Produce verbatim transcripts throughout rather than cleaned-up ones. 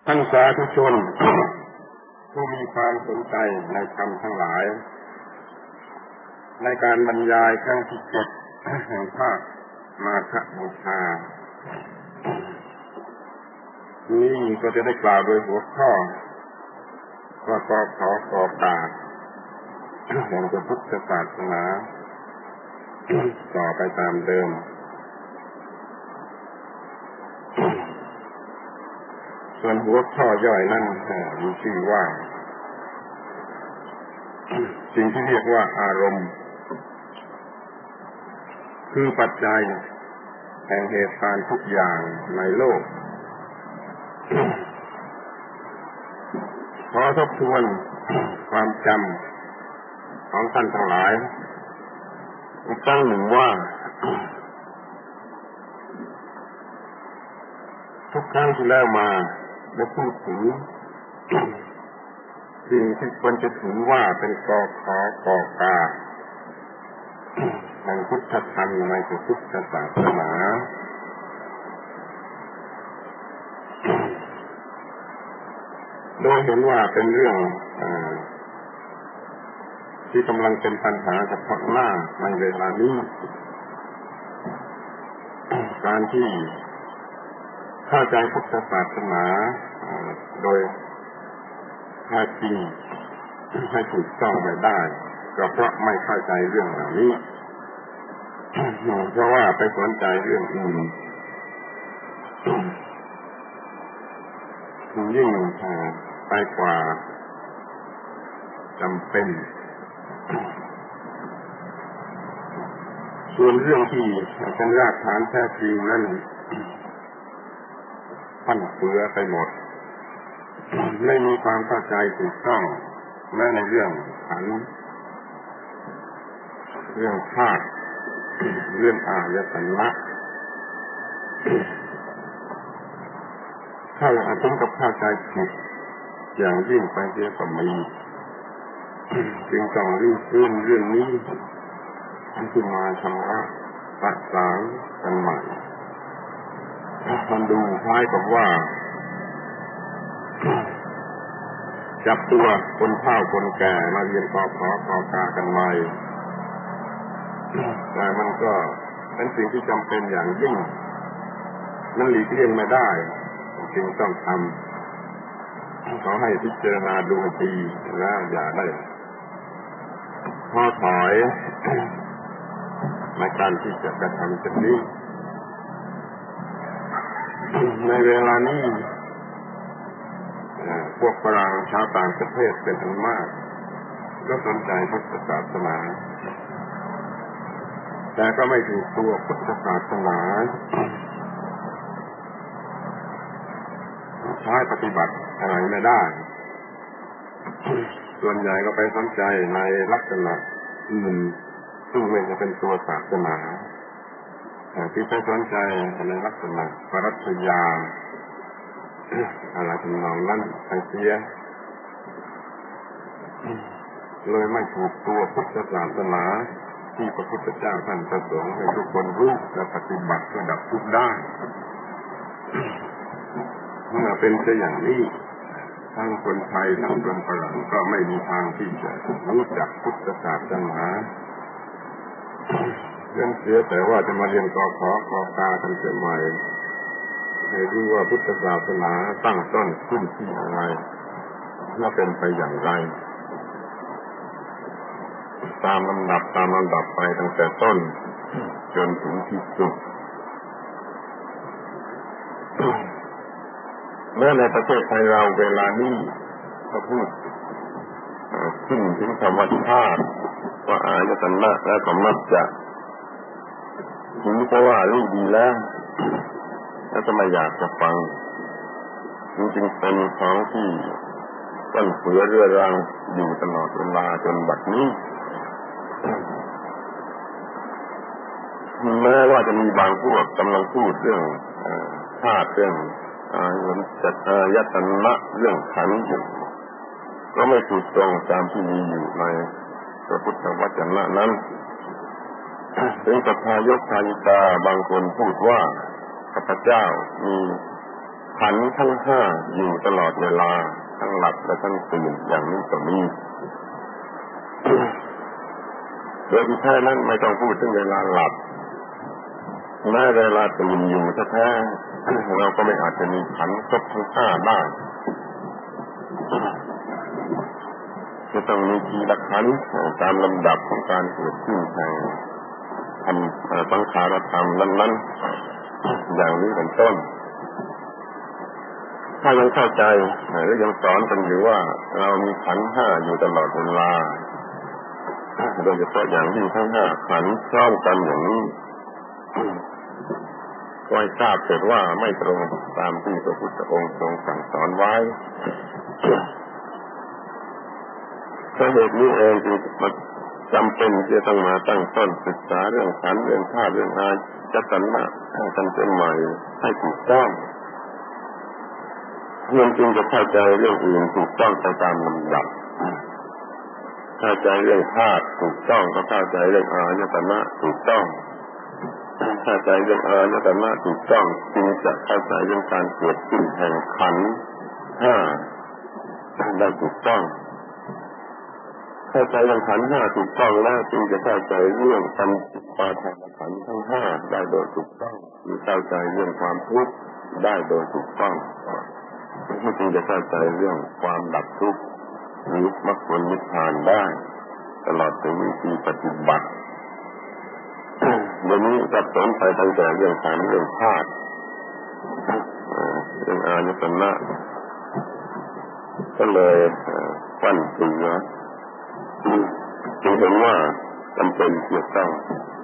ท่านสาธุชน ผู้มีความสนใจในธรรมทั้งหลายในการบรรยายครั้งที่เจ็ดแห่งภาคมาฆบูชานี้ก็จะได้กล่าวโดยหัวข้อว่ากอขอกอกาแห่งพระพุทธศาสนาต่อไปตามเดิมส่วนหัวข้อย่อยนั่นมีชื่อว่าสิ่งที่เรียกว่าอารมณ์คือปัจจัยแห่งเหตุการณ์ทุกอย่างในโลกขอทบทวนความจำของท่านทั้งหลายอีกครั้งหนึ่งว่าทุกครั้งที่แล้วมาได้พูดถึงสิ่งที่ควรจะถือว่าเป็นกอขอกอกาแห่งพุทธธรรมในพุทธศาสนาโดยเห็นว่าเป็นเรื่องที่กำลังเป็นปัญหาเฉพาะหน้าในเวลานี้การที่เข้าใจพุทธศาสนาโดยแท้จริงให้ถูกต้องไม่ได้ก็เพราะไม่เข้าใจเรื่องเหล่านี้เพราะว่าไปสนใจเรื่องอื่นยิ่งไปกว่าจำเป็นส่วนเรื่องที่เป็นรากฐานแท้จริงนั้นพันเฟือไปหมดไม่มีความเข้าใจถูกต้องแม้ในเรื่องขันธ์เรื่องธาตุเรื่องอายตนะถ้าอาจถึงกับเข้าใจผิดอย่างยิ่งไปเสียก็มีจึงต้องรีบฟื้นเรื่องนี้ขึ้นมาชำระสะสางกันใหม่มันดูคล้ายกับว่าจับตัวคนเฒ่าคนแก่มาเรียนกอขอกอกากันใหม่แต่มันก็เป็นสิ่งที่จำเป็นอย่างยิ่งมันหลีกเลี่ยงไม่ได้จึงต้องทำขอให้พิจารณาดูให้ดีแล้วอย่าได้ท้อถอยในการที่จะกระทำเช่นนี้ในเวลานี้พวกฝรั่งชาวต่างประเทศเป็นอันมากก็สนใจพุทธศาสนาแต่ก็ไม่ถูกตัวพุทธศาสนาใช้ปฏิบัติอะไรไม่ได้ส่วนใหญ่ก็ไปสนใจในลักษณะอื่นซึ่งไม่จะเป็นตัวศาสนาที่ไปสนใจในลักษณะปรัชญาอะไรทำนองนั้นไปเสียเลยไม่ถูกตัวพุทธศาสนาที่พระพุทธเจ้าท่านประสงค์ให้ทุกคนรู้และปฏิบัติเพื่อดับทุกข์ได้เมื่อเป็นเช่นอย่างนี้ทั้งคนไทยทั้งคนฝรั่งก็ไม่มีทางที่จะรู้จักพุทธศาสนาเรื่องเสียแต่ว่าจะมาเรียนกอขอกอกากันเสียใหม่ให้รู้ว่าพุทธศาสนาตั้งต้นขึ้นที่อะไรและเป็นไปอย่างไรตามลำดับตามลำดับไปตั้งแต่ต้นจนถึงที่สุดเมื่อในประเทศไทยเราเวลานี้เขาพูดขึ้นถึงธรรมชาติว่าอายตนะและก็มักจะถึงเพราะว่ารู้ดีแล้วแล้วก็ไม่อยากจะฟังจริงๆเป็นของที่ต้นเฟือเรื้อรังอยู่ตลอดเวลาจนบัดนี้แม้ว่าจะมีบางพวกกำลังพูดเรื่องธาตุเรื่องอายตนะเรื่องขันธ์อยู่ก็ไม่ถูกต้องตามที่มีอยู่ในพระพุทธวจนะนั้นถึงกับทายกทายิกาบางคนพูดว่าข้าพเจ้ามีขันธ์ทั้งห้าอยู่ตลอดเวลาทั้งหลับและทั้งตื่นอย่างนี้ก็มีโดยที่แท้นั้นไม่ต้องพูดถึงเวลาหลับแม้เวลาตื่นอยู่แท้ๆเราก็ไม่อาจจะมีขันธ์ครบทั้งห้าได้จะต้องมีทีละขันธ์ตามลำดับของการเกิดขึ้นแห่งทำสังขารธรรมนั้นๆอย่างนี้เป็นต้นถ้ายังเข้าใจหรือยังสอนกันอยู่ว่าเรามีขันธ์ห้าอยู่ตลอดเวลาโดยเฉพาะอย่างยิ่งทั้งห้าขันธ์พร้อมกันอย่างนี้ก็ให้ทราบเถิดว่าไม่ตรงตามที่พระพุทธองค์ทรงสั่งสอนไว้เพราะเหตุนี้เองจึงจำเป็นจะต้องมาตั้งต้นศึกษาเรื่องขันธ์เรื่องธาตุเรื่องอายตนะกันเป็นใหม่ให้ถูกต้องเพื่อจึงจะเข้าใจเรื่องอื่นถูกต้องไปตามลำดับเข้าใจเรื่องธาตุถูกต้องก็เข้าใจเรื่องอายตนะถูกต้องเข้าใจเรื่องอายตนะถูกต้องจึงจะเข้าใจเรื่องการเกิดขึ้นแห่งขันธ์ห้าได้ถูกต้องเข้าใจเรื่องขันธ์ห้าถูกต้องแล้วจึงจะเข้าใจเรื่องปัญจอุปาทานขันธ์ทั้งห้าได้โดยถูกต้องหรือเข้าใจเรื่องความทุกข์ได้โดยถูกต้องจึงจะเข้าใจเรื่องความดับทุกข์หรือมรรคผลนิพพานได้ตลอดถึงวิธีปฏิบัติเดี๋ยวนี้สับสนไปตั้งแต่เรื่องขันธ์เรื่องธาตุเรื่องอายตนะก็เลยฟันเฟือจึงเห็นว่าจำเป็นที่จะต้อง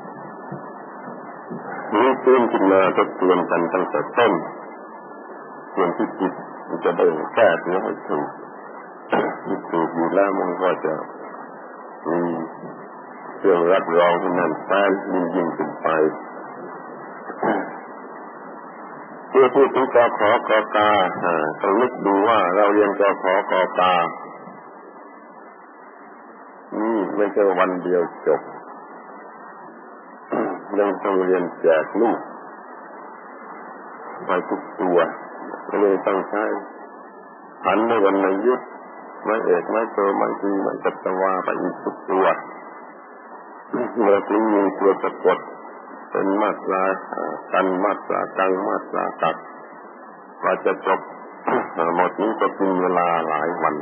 รู้ตื่นขึ้นมาทบทวนกันตั้งแต่ต้นส่วนที่จิตมันจะได้แก้เนื้อให้ถูกจิตถูกอยู่แล้วมันก็จะมีเครื่องรับรองให้แน่นแฟ้นยิ่งยิ่งขึ้นไปเพื่อพูดถึงกขอกกาต้องนึกดูว่าเราเรียนกขอกกานี่ไม่ใช่วันเดียวจบยังต้องเรียนแจกลูกไปทุกตัวก็เลยต้องใช้ขันธ์ในวรรณยุกต์ไม่เอกไม่โทไม่ตีไม่จัตวาไปอีกทุกตัวเมื่อถึงมีตัวสะกดเป็นมาตรากันมาตรากังมาตรากัดกว่าจะจบหมดนี้ก็กินเวลาหลายวัน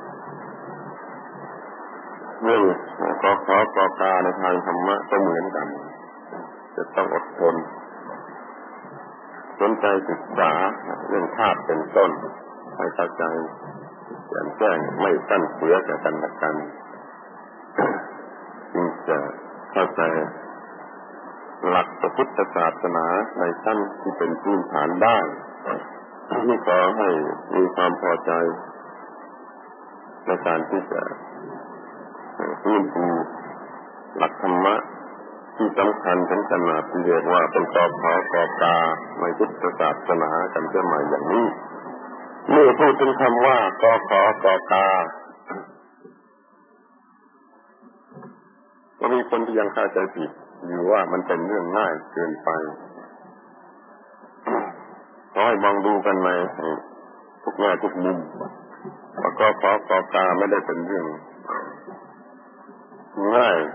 เรื่องกขอกกาในทางธรรมะก็เหมือนกันจะต้องอดทนสนใจศึกษาเรื่องธาตุเป็นต้นให้เข้าใจแจ่มแจ้งไม่สั้นเสือแก่กันและกันจึงจะเข้าใจหลักพระพุทธศาสนาในขั้นที่เป็นพื้นฐานได้ที่ขอให้มีความพอใจในการที่จะฟื้นฟูหลักธรรมะที่สำคัญถึงขนาดที่เรียกว่าเป็นกขอกกาในพุทธศาสนากันเสียใหม่อย่างนี้เมื่อพูดถึงคำว่ากขอกกาก็มีคนที่ยังเข้าใจผิดอยู่ว่ามันเป็นเรื่องง่ายเกินไปขอให้มองดูกันในทุกแง่ทุกมุมว่ากขอกกาไม่ได้เป็นเรื่องง่าย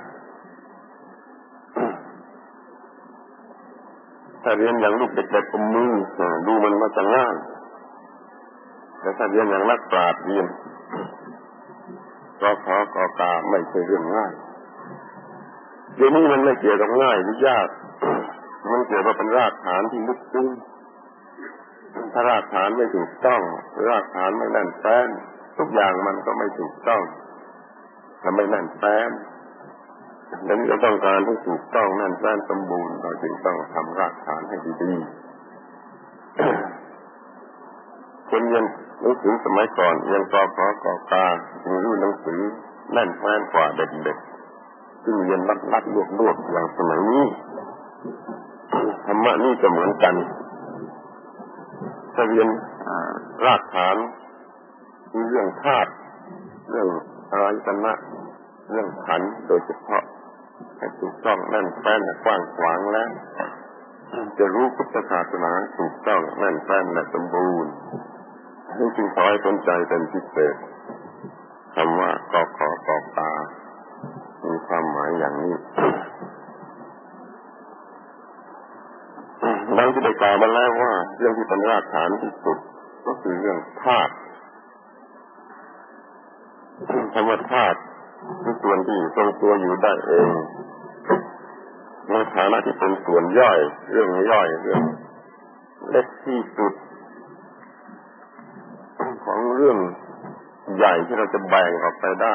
ถ้าเรียนอย่างลูกเด็กๆกำมือดูมันมาจะง่ายแต่ถ้าเรียนอย่างนักปราชญ์เรียนกขอกกาไม่ใช่เรื่องง่ายเดี๋ยวนี้มันไม่เกี่ยวกับง่ายหรือยากมันเกี่ยวกับเป็นรากฐานที่ลึกซึ้งถ้ารากฐานไม่ถูกต้องรากฐานไม่แน่นแฟ้นทุกอย่างมันก็ไม่ถูกต้องและไม่แน่นแฟ้นดังนั้นเราต้องการให้ถูกต้องแน่นแฟ้นสมบูรณ์เราจึงต้องทำรากฐานให้ดีๆคนเรียนหนังสือสมัยก่อนเรียนกขอกกาจึงรู้หนังสือแน่นแฟ้นกว่าเด็กๆซึ่งเรียนลัดๆลวกๆอย่างสมัยนี้ธรรมะนี่ก็เหมือนกันถ้าเรียนรากฐานคือเรื่องธาตุเรื่องอายตนะเรื่องขันธ์โดยเฉพาะให้ถูกต้องแน่นแฟ้นกว้างขวางแล้วจะรู้พุทธศาสนาถูกต้องแน่นแฟ้นและสมบูรณ์จึงขอให้สนใจเป็นพิเศษคำว่ากอขอกอตามีความหมายอย่างนี้ดังที่ได้กล่าวมาแล้วว่าเรื่องที่เป็นรากฐานที่สุดก็คือเรื่องธาตุคำว่าธาตุคือส่วนที่ทรงตัวอยู่ได้เองในฐานะที่เป็นส่วนย่อยเรื่องย่อยเรื่องเล็กที่สุดของเรื่องใหญ่ที่เราจะแบ่งออกไปได้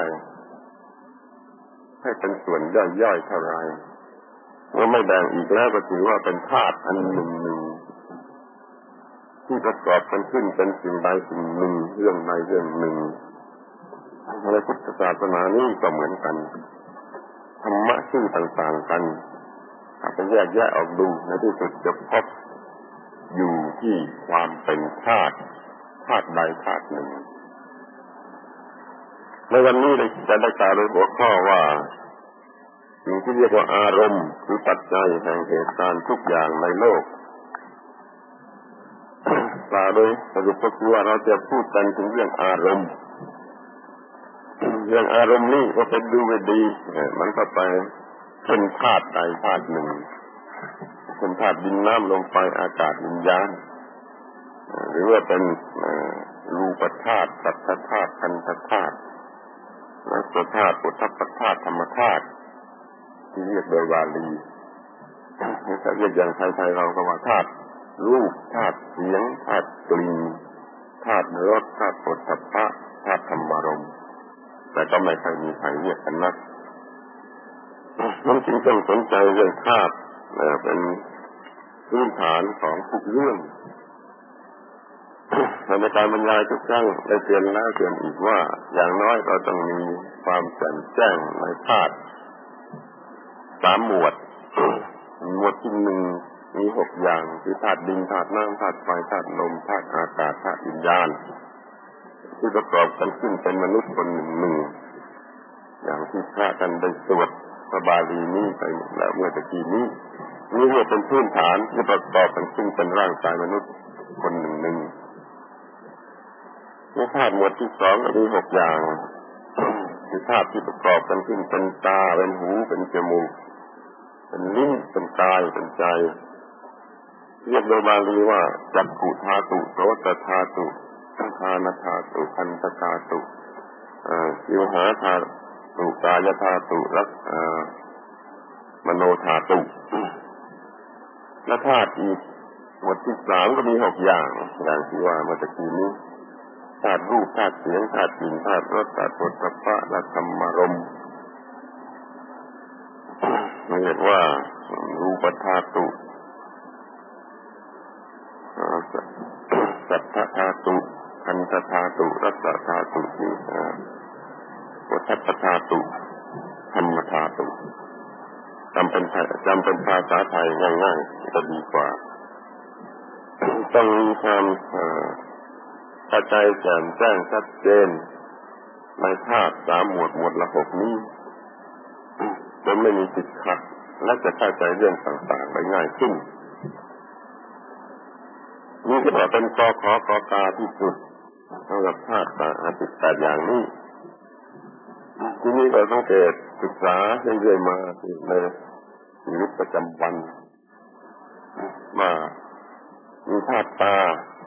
ให้เป็นส่วนย่อยๆเท่าไรเมื่อไม่แบ่งอีกแล้วก็ถือว่าเป็นธาตุอันหนึ่งหนึ่งที่ประกอบกันขึ้นเป็นสิ่งใดสิ่งหนึ่งเรื่องใดเรื่องหนึ่งในพุทธศาสนานี้ก็เหมือนกันธรรมะชื่อต่างๆกันถ้าไปแยกแยะออกดูในที่สุดจะพบอยู่ที่ความเป็นธาตุธาตุใดธาตุหนึ่งในวันนี้จะได้กล่าวโดยหัวข้อว่าสิ่งที่เรียกว่าอารมณ์คือปัจจัยแห่งเหตุการณ์ทุกอย่างในโลกกล่าวโดยสรุปก็คือว่าเราจะพูดกันถึงเรื่องอารมณ์เรื่องอารมณ์นี้ก็เป็นดูไม่ดีมันก็ไปเป็นธาตุใดธาตุหนึ่งเป็นธาตุดินน้ำลมไฟอากาศวิญญาณหรือว่าเป็นรูปธาตุสัทธธาตุขันธธาตุและสธาตุปุถะธาตุธรรมธาตุที่เรียกโดยบาลีถ้าเรียกอย่างไทยๆเราก็ว่าธาตุรูปธาตุเสียงธาตุกลิ่นธาตุรสธาตุปุถะธาตุธรรมารมณ์แต่ก็ไม่ค่อยมีใครเรียกกันนักนั่นจึงต้องสนใจเรื่องธาตุเป็นพื้นฐานของทุกเรื่องในการบรรยายทุกครั้งได้เตือนแล้วเตือนอีกว่าอย่างน้อยเราต้องมีความแจ่มแจ้งในธาตุสามหมวดหมวดที่หนึ่งมีหกอย่างคือธาตุดินธาตุน้ำธาตุไฟธาตุลมธาตุอากาศธาตุวิญญาณที่ประกอบกันขึ้นเป็นมนุษย์คนหนึ่งหนึ่งอย่างที่พระท่านได้สวดพระบาลีนี้ไปแล้วเมื่อตะกี้นี้นี่เรียกเป็นพื้นฐานที่ประกอบกันขึ้นเป็นร่างกายมนุษย์คนหนึ่งหนึ่งในธาตุหมวดที่สองก็มีหกอย่างคือธาตุที่ประกอบกันขึ้นเป็นตาเป็นหูเป็นจมูกเป็นลิ้นเป็นกายเป็นใจเรียกโดยบาลีว่าจักขุธาตุโสตธาตุคานธาตุคันธธาตุชิวหาธาตุกายธาตุและมโนธาตุและธาตุอีกหมวดที่สามก็มีหกอย่างอย่างที่ว่าเมื่อตะกี้นี้ธาตุรูปธาตุเสียงธาตุกลิ่นธาตุรสธาตุปุถะและธรรมารมณ์เรียกว่ารูปธาตุสัทธธาตุขันธธาตุรัสธาตุปุถะธาตุธรรมธาตุจำเป็นจำเป็นภาษาไทยง่ายๆจะดีกว่าต้องมีความเข้าใจแจ่มแจ้งชัดเจนในธาตุสามหมวดหมวดละหกนี้จนไม่มีติดขัดและจะเข้าใจเรื่องต่างๆได้ง่ายขึ้นนี่ก็เป็นกอขอกอตาที่สุดสำหรับธาตุสิบแปดอย่างนี้ที่นี้เราต้องเกิดศึกษาเรื่อยๆมาในชีวิตประจำวันมามีธาตุตา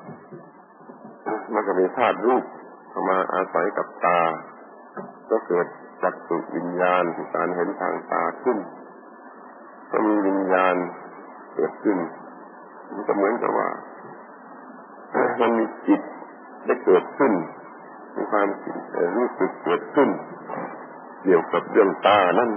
มันก็มีธาตุรูปเข้ามาอาศัยกับตาก็เกิดจักษุวิญญาณคือการเห็นทางตาขึ้นก็มีวิญญาณเกิดขึ้นมันก็เหมือนกับว่ามันมีจิตได้เกิดขึ้นมีความรู้สึกเกิดขึ้นเกี่ยวกับเรื่องตานั่น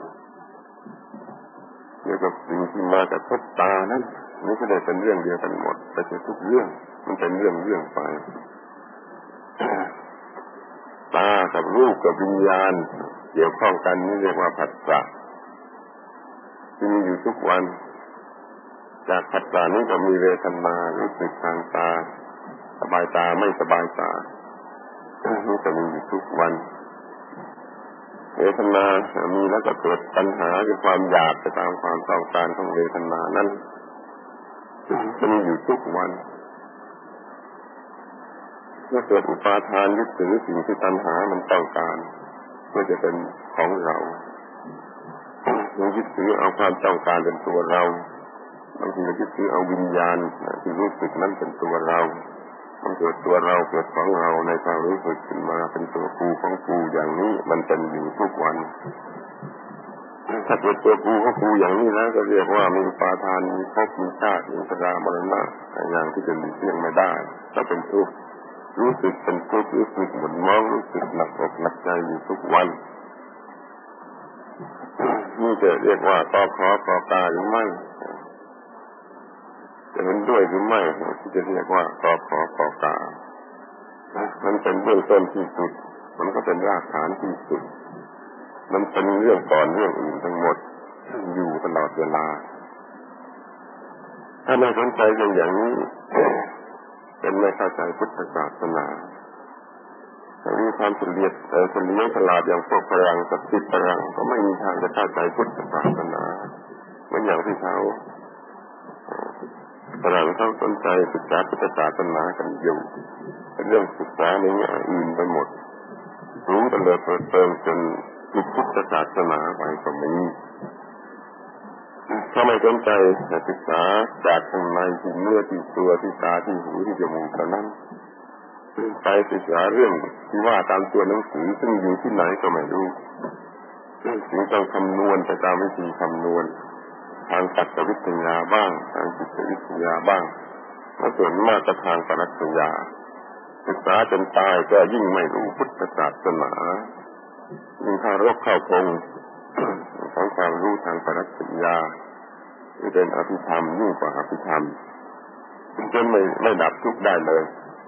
เกี่ยวกับสิ่งที่มากระทบตานั่นนี่ก็ได้เป็นเรื่องเดียวกันหมดแต่จะทุกเรื่องมันเป็นเรื่องเรื่องไปตากับรูปกับวิญญาณเกี่ยวข้องกันนี่เรียกว่าผัสสะที่มีอยู่ทุกวันจากผัสสะนี้ก็มีเวทนารู้สึกทางตาสบายตาไม่สบายตานี่ก็มีอยู่ทุกวันเวทนามีแล้วก็เกิดปัญหาคือความอยากไปตามความต้องการของเวทนานั้นจะมีอยู่ทุกวันเมื่อเกิดอุปาทานยึดถือสิ่งที่ตัณหามันต้องการเพื่อจะเป็นของเราเรายึดถือเอาความต้องการเป็นตัวเราบางทีเรายึดถือเอาวิญญาณที่รู้สึกนั้นเป็นตัวเรามันเกิดตัวเราเกิดของเราในความรู้สึกขึ้นมาเป็นตัวกูของกูอย่างนี้มันเป็นอยู่ทุกวันถ้าเกิดตัวกูของกูอย่างนี้แล้วก็เรียกว่ามีอุปาทานมีภพมีชาติมีชรามรณะอย่างที่จะหลีกเลี่ยงไม่ได้ถ้าเป็นทุกข์รู้สึกเป็นทุกข์รู้สึกหม่นหมองรู้สึกหนักอกหนักใจอยู่ทุกวันนี่จะเรียกว่าต่อขอต่อตาหรือไม่จะเห็นด้วยหรือไม่ที่จะเรียกว่าต่อขอต่อตามันเป็นเบื้องต้นที่สุดมันก็เป็นรากฐานที่สุดมันเป็นเรื่องก่อนเรื่องอื่นทั้งหมดอยู่ตลอดเวลาถ้าไม่สนใจเรื่องอย่างนี้เป็นไม่เข้าใจพุทธศาสนาถ้ามีความเฉลียวเฉลียวฉลาดอย่างพวกฝรั่งกับติดฝรั่งก็ไม่มีทางจะเข้าใจพุทธศาสนาเหมือนอย่างที่เขาฝรั่งเขาสนใจศึกษาพุทธศาสนากันอยู่เป็นเรื่องศึกษาในแง่อื่นไปหมดรู้กันเลยเปิดเติมจนผิดพุทธศาสนาไปก็มีถ้าไม่สนใจศึกษาจากข้างในที่เนื้อที่ตัวที่ตาที่หูที่จมูกเท่านั้นไปศึกษาเรื่องที่ว่าตามตัวหนังสือซึ่งอยู่ที่ไหนก็ไม่รู้จึงต้องคำนวณไปตามวิธีคำนวณทางสัตววิทยาบ้างทางจิตวิทยาบ้างและส่วนมากก็ทางปรัชญาศึกษาจนตายก็ยิ่งไม่รู้พุทธศาสนายิ่งเข้ารบเข้าพงของความรู้ทางปรัชญาที่เป็นอภิธรรมยิ่งกว่าอภิธรรมจนไม่ไม่ดับทุกข์ได้เลย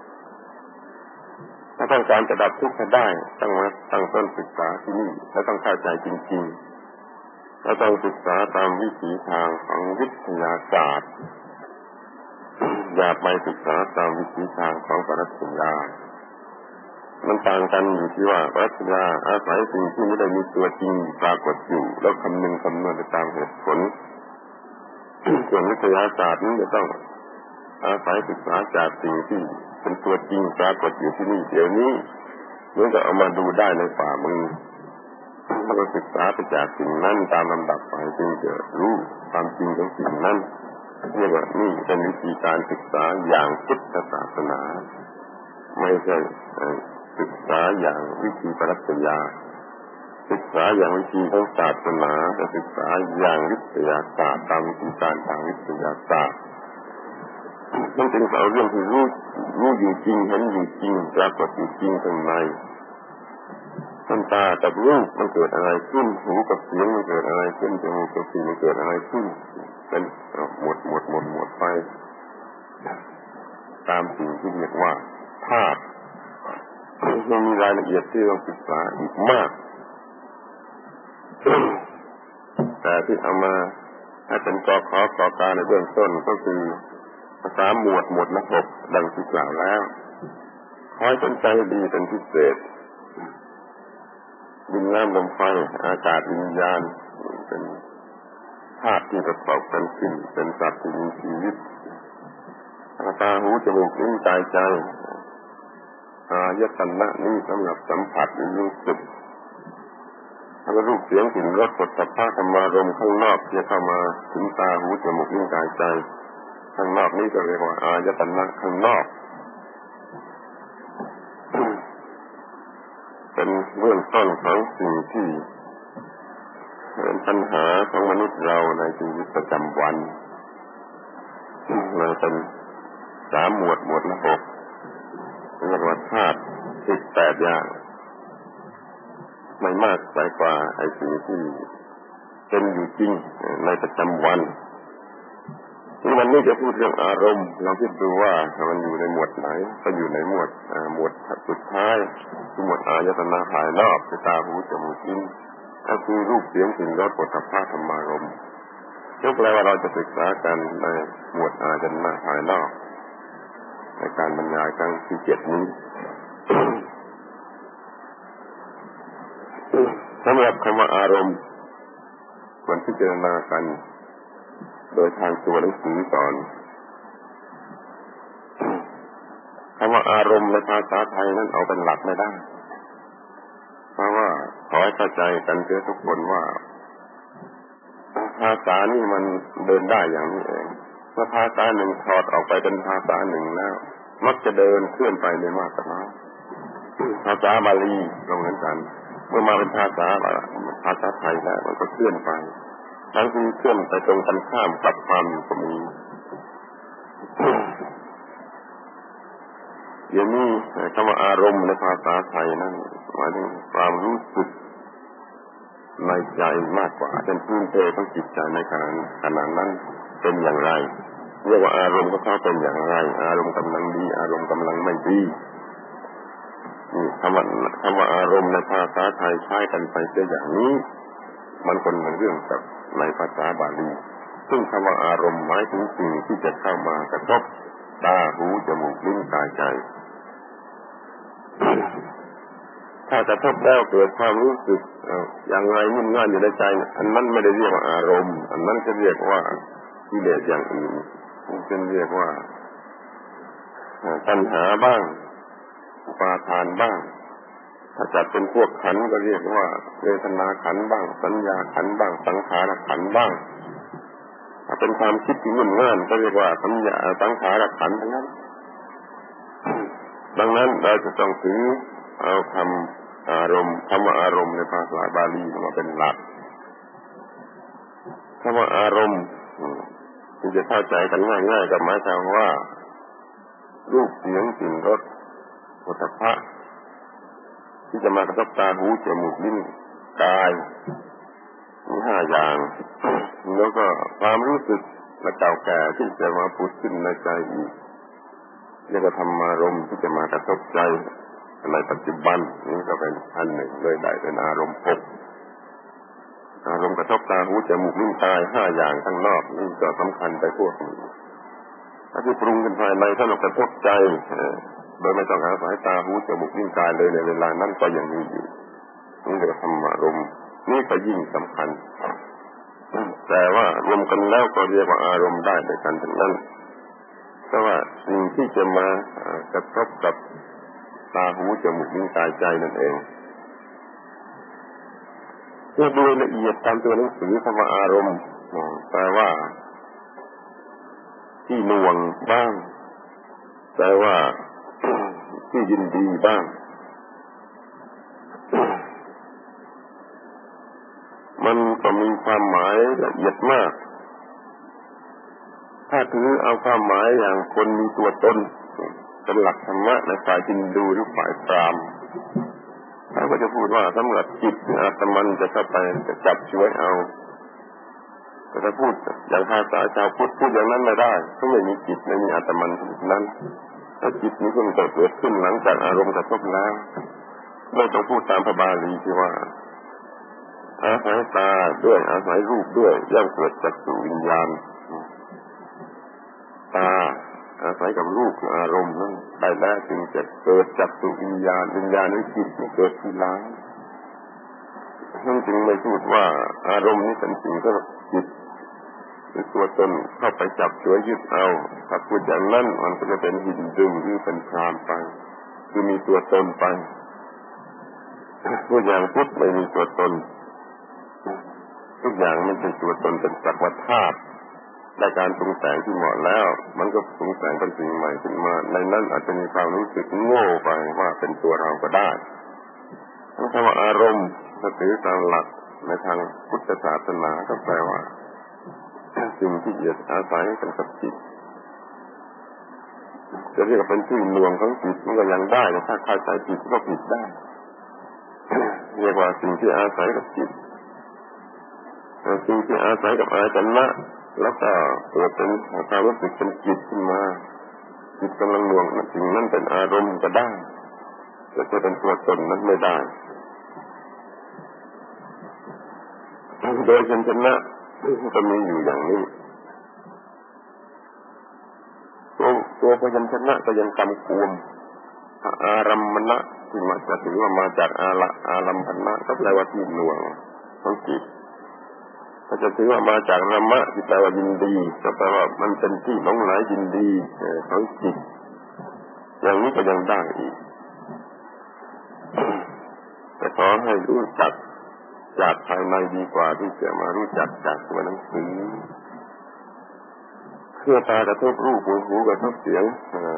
ถ้าต้องการจะดับทุกข์ให้ได้ต้องมาตั้งต้นศึกษาที่นี่และต้องเข้าใจจริงๆและต้องศึกษาตามวิถีทางของวิทยาศาสตร์อย่าไปศึกษาตามวิถีทางของปรัชญามันต่างกันอยู่ที่ว่าปรัชญาอาศัยสิ่งที่ไม่ได้มีตัวจริงปรากฏอยู่แล้วคำนึงคำนวณไปตามเหตุผลส่วนวิทยาศาสตร์นั้นจะต้องอาศัยศึกษาจากสิ่งที่เป็นตัวจริงปรากฏอยู่ที่นี่เดี๋ยวนี้เมื่อจะเอามาดูได้ในฝ่ามือถ้าเราศึกษาไปจากสิ่งนั้นตามลำดับไปจึงจะรู้ความจริงของสิ่งนั้นเรียกว่านี่เป็นวิธีการศึกษาอย่างพุทธศาสนาไม่ใช่ศึกษาอย่างวิธีปรัชญาศึกษาอย่างวิธีของศาสนาแต่ศึกษาอย่างวิทยาศาสตร์ตามวิธีการทางวิทยาศาสตร์มันจึงเอาเรื่องที่รู้รู้อยู่จริงเห็นอยู่จริงปรากฏอยู่จริงข้างในตากับรูปมันเกิดอะไรขึ้นหูกับเสียงมันเกิดอะไรขึ้นจมูกกับกลิ่นมันเกิดอะไรขึ้นเป็นหมดหมดหมดหมดไปตามสิ่งที่เรียกว่าธาตุมันมีรายละเอียดที่ต้องศึกษาอีกมากแต่ที่เอามาให้เป็นกอขอขอการในเบื้องต้นก็คือภาษาหมวดหมวดละหกดังที่กล่าวแล้วคอยสนใจดีเป็นพิเศษดินน้ำลมไฟอากาศวิญญาณเป็นธาตุที่ประกอบกันขึ้นเป็นสัตว์ที่มีชีวิตตาหูจมูกลิ้นกายใจอายตนะนี้สำหรับสัมผัสหรือรู้สึกถ้ารูปเสียงกลิ่นรสผลสัมผัสธรรมารมณ์ข้างนอกที่เข้ามาถึงตาหูจมูกลิ้นกายใจข้างนอกนี้ก็เรียกว่าอายตนะข้างนอกเป็นเบื้องต้นของสิ่งที่เป็นปัญหาของมนุษย์เราในชีวิตประจำวันมันเป็นสามหมวดหมวดละหกเรียกว่าธาตุสิบแปดอย่างไม่มากไปกว่าไอ้สิ่งที่เป็นอยู่จริงในประจำวันที่วันนี้จะพูดเรื่องอารมณ์เราคิดดูว่ามันอยู่ในหมวดไหนก็อยู่ในหมวดหมวดสุดท้ายคือหมวดอายตนะภายนอกคือตาหูจมูกลิ้นก็คือรูปเสียงกลิ่นรสโผฏฐัพพะธรรมารมณ์ยกแปลว่าเราจะศึกษากันในหมวดอายตนะภายนอกในการบรรยายครั้งที่เจ็ดนี้สำหรับคำว่าอารมณ์ควรพิจารณากันโดยทางตัวหนังสือก่อนว่าอารมณ์ในภาษาไทยนั้นเอาเป็นหลักไม่ได้เพราะว่าขอให้เข้าใจกันเพื่อทุกคนว่าภาษานี่มันเดินได้อย่างนี้เองเมื่อภาษาหนึ่งถอดออกไปเป็นภาษาหนึ่งแล้วมักจะเดินเคลื่อนไปในมากกว่าน้อยภาษาบาลีก็เหมือนกันเมื่อมาเป็นภาษาภาษาไทยแล้วมันก็เคลื่อนไปทั้งที่เคลื่อนไปตรงกันข้ามกับความก็มีอย่างนี้คำว่าอารมณ์ในภาษาไทยนั้นหมายถึงความรู้สึกในใจมากกว่าเป็นพื้นเพของจิตใจในขณะขณะนั้นเป็นอย่างไรเรียกว่าอารมณ์ของเขาเป็นอย่างไรอารมณ์กำลังดีอารมณ์กำลังไม่ดีนี่คำว่าคำว่าอารมณ์ในภาษาไทยใช้กันไปเช่นอย่างนี้มันคนละเรื่องกับในภาษาบาลีซึ่งคำว่าอารมณ์หมายถึงสิ่งที่จะเข้ามากระทบตาหูจมูกลิ้นกายใจถ้ากระทบแล้วเกิดความรู้สึกอย่างไรมุ่งง่ายอยู่ในใจอันนั้นไม่ได้เรียกว่าอารมณ์อันนั้นจะเรียกว่ากิเลสอย่างอื่นจะเรียกว่าตัณหาบ้างอุปาทานบ้างถ้าจัดเป็นพวกขันธ์ก็เรียกว่าเวทนาขันธ์บ้างสัญญาขันธ์บ้างสังขารขันธ์บ้างถ้าเป็นความคิดที่มุ่งง่ายก็เรียกว่าสัญญาสังขารขันธ์ทั้งนั้นดังนั้นเราจะต้องถือเอาคำอารมณ์คำว่าอารมณ์ในภาษาบาลีมาเป็นหลักคำว่าอารมณ์ที่จะเข้าใจกันง่ายๆกับหมายความว่ารูปเสียงกลิ่นรสโผฏฐัพพะที่จะมากระทบตาหูจมูกลิ้นกายมีห้าอย่างแล้วก็ความรู้สึกและเก่าแก่ที่จะมาผุดขึ้นในใจอีกเรียกว่าธรรมารมณ์ที่จะมากระทบใจในปัจจุบันนี่ก็เป็นอันหนึ่งเลยได้เป็นอารมณ์หกอารมณ์กระทบตาหูจมูกลิ้นกายห้าอย่างข้างนอกนี่ก็สำคัญไปพวกนี้ถ้าที่ปรุงกันภายในถ้าเรากระทบใจโดยไม่ต้องอาศัยตาหูจมูกลิ้นกายเลยในเวลานั้นก็ยังมีอยู่นี่เรียกว่าธรรมารมณ์นี่ก็ยิ่งสำคัญแต่ว่ารวมกันแล้วก็เรียกว่าอารมณ์ได้ด้วยกันทั้งนั้นเพราะว่าสิ่งที่จะมากระทบกับตาหูจมูกลิ้นกายใจนั่นเองเมื่อดูละเอียดตามตัวหนังสือคำว่าอารมณ์แปลว่าที่หน่วงบ้างแปลว่าที่ยินดีบ้างมันก็มีความหมายละเอียดมากถ้าถือเอาความหมายอย่างคนมีตัวตนเป็นหลักธรรมะในฝ่ายฮินดูหรือฝ่ายพราหมณ์เขาก็จะพูดว่าสำหรับจิตอาตมันจะเข้าไปจะจับช่วยเอาแต่ถ้าพูดอย่างภาษาชาวพุทธพูดอย่างนั้นไม่ได้เพราะไม่มีจิตไม่มีอาตมันนั้นถ้าจิตนี้เพิ่งเกิดขึ้นหลังจากอารมณ์กระทบแล้วไม่ต้องพูดตามพระบาลีที่ว่าอาศัยตาด้วยอาศัยรูปด้วยย่อมเกิดจักษุวิญญาณตาอาศัยกับรูปอารมณ์นั้นได้แล้วจึงจะเกิดจักษุวิญญาณวิญญาณนี้จิตไม่เกิดทีหลังนั่นจึงไม่พูดว่าอารมณ์นี้เป็นสิ่งที่จิตหรือตัวตนเข้าไปจับช่วยยึดเอาถ้าพูดอย่างนั้นมันก็จะเป็นหินดึงหรือเป็นพรามไปคือมีตัวตนไปพูดอย่างพุทธไม่มีตัวตนทุกอย่างมันเป็นตัวตนเป็นสักว่าธาตุในการปรุงแต่งที่เหมาะแล้วมันก็ปรุงแต่งเป็นสิ่งใหม่ขึ้นมาในนั้นอาจจะมีความรู้สึกโง่ไปว่าเป็นตัวเราก็ได้คำว่าอารมณ์ถ้าถือตามหลักในทางพุทธศาสนาก็แปลว่าสิ่งที่ยึดอาศัยกันกับจิตจะเรียกว่าเป็นที่หน่วงของจิตมันก็ยังได้แต่ถ้าเข้าใจจิตก็ผิดได้เรียกว่าสิ่งที่อาศัยกับจิตสิ่งที่อาศัยกับอายตนะแล้วก็เกิดเป็นความรู้สึกเป็นจิตขึ้นมาจิตกำลังหน่วงสิ่งนั้นเป็นอารมณ์ก็ได้แต่จะเป็นตัวตนนั้นไม่ได้โดยชันชนะก็มีอยู่อย่างนี้ตัวตัวพยัญชนะก็ยังกำกวมอารัมมณะที่มาจะถือว่ามาจากอาละอารัมพนะก็แปลว่าที่หน่วงของจิตถ้าจะถือว่ามาจากรัมมะที่แปลว่ายินดีก็แปลว่ามันเป็นที่หลงไหลยินดีของจิตอย่างนี้ก็ยังได้อีกแต่ขอให้รู้จักจากภายในดีกว่าที่จะมารู้จักจากตัวหนังสือเพื่อตากระทบรูปหูกระทบเสียง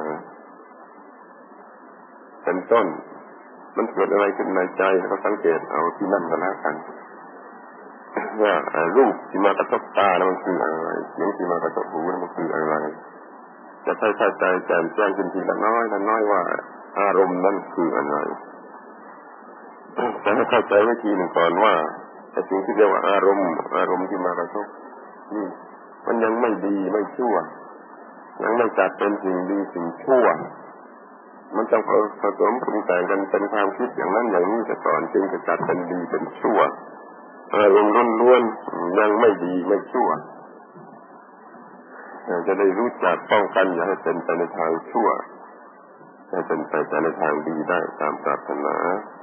เป็นต้นมันเกิดอะไรขึ้นในใจเราสังเกตเอาที่นั่นก็แล้วกันว่ารูปที่มากระทบตาแล้วมันคืออะไรเสียงที่มากระทบหูมันคืออะไรจะใช้เข้าใจแจ่มแจ้งขึ้นทีละน้อยละน้อยว่าอารมณ์นั้นคืออะไรแต่ให้เข้าใจไว้ทีหนึ่งก่อนว่าไอ้สิ่งที่เรียกว่าอารมณ์อารมณ์ที่มากระทบนี่มันยังไม่ดีไม่ชั่วยังไม่จัดเป็นสิ่งดีสิ่งชั่วมันต้องผสมปรุงแต่งกันเป็นความคิดอย่างนั้นอย่างนี้แต่ก่อนจึงจะจัดเป็นดีเป็นชั่วอารมณ์ล้วนๆยังไม่ดีไม่ชั่วจะได้รู้จักป้องกันอย่าให้เป็นไปในทางชั่วให้เป็นไปในทางดีได้ตามปรารถนา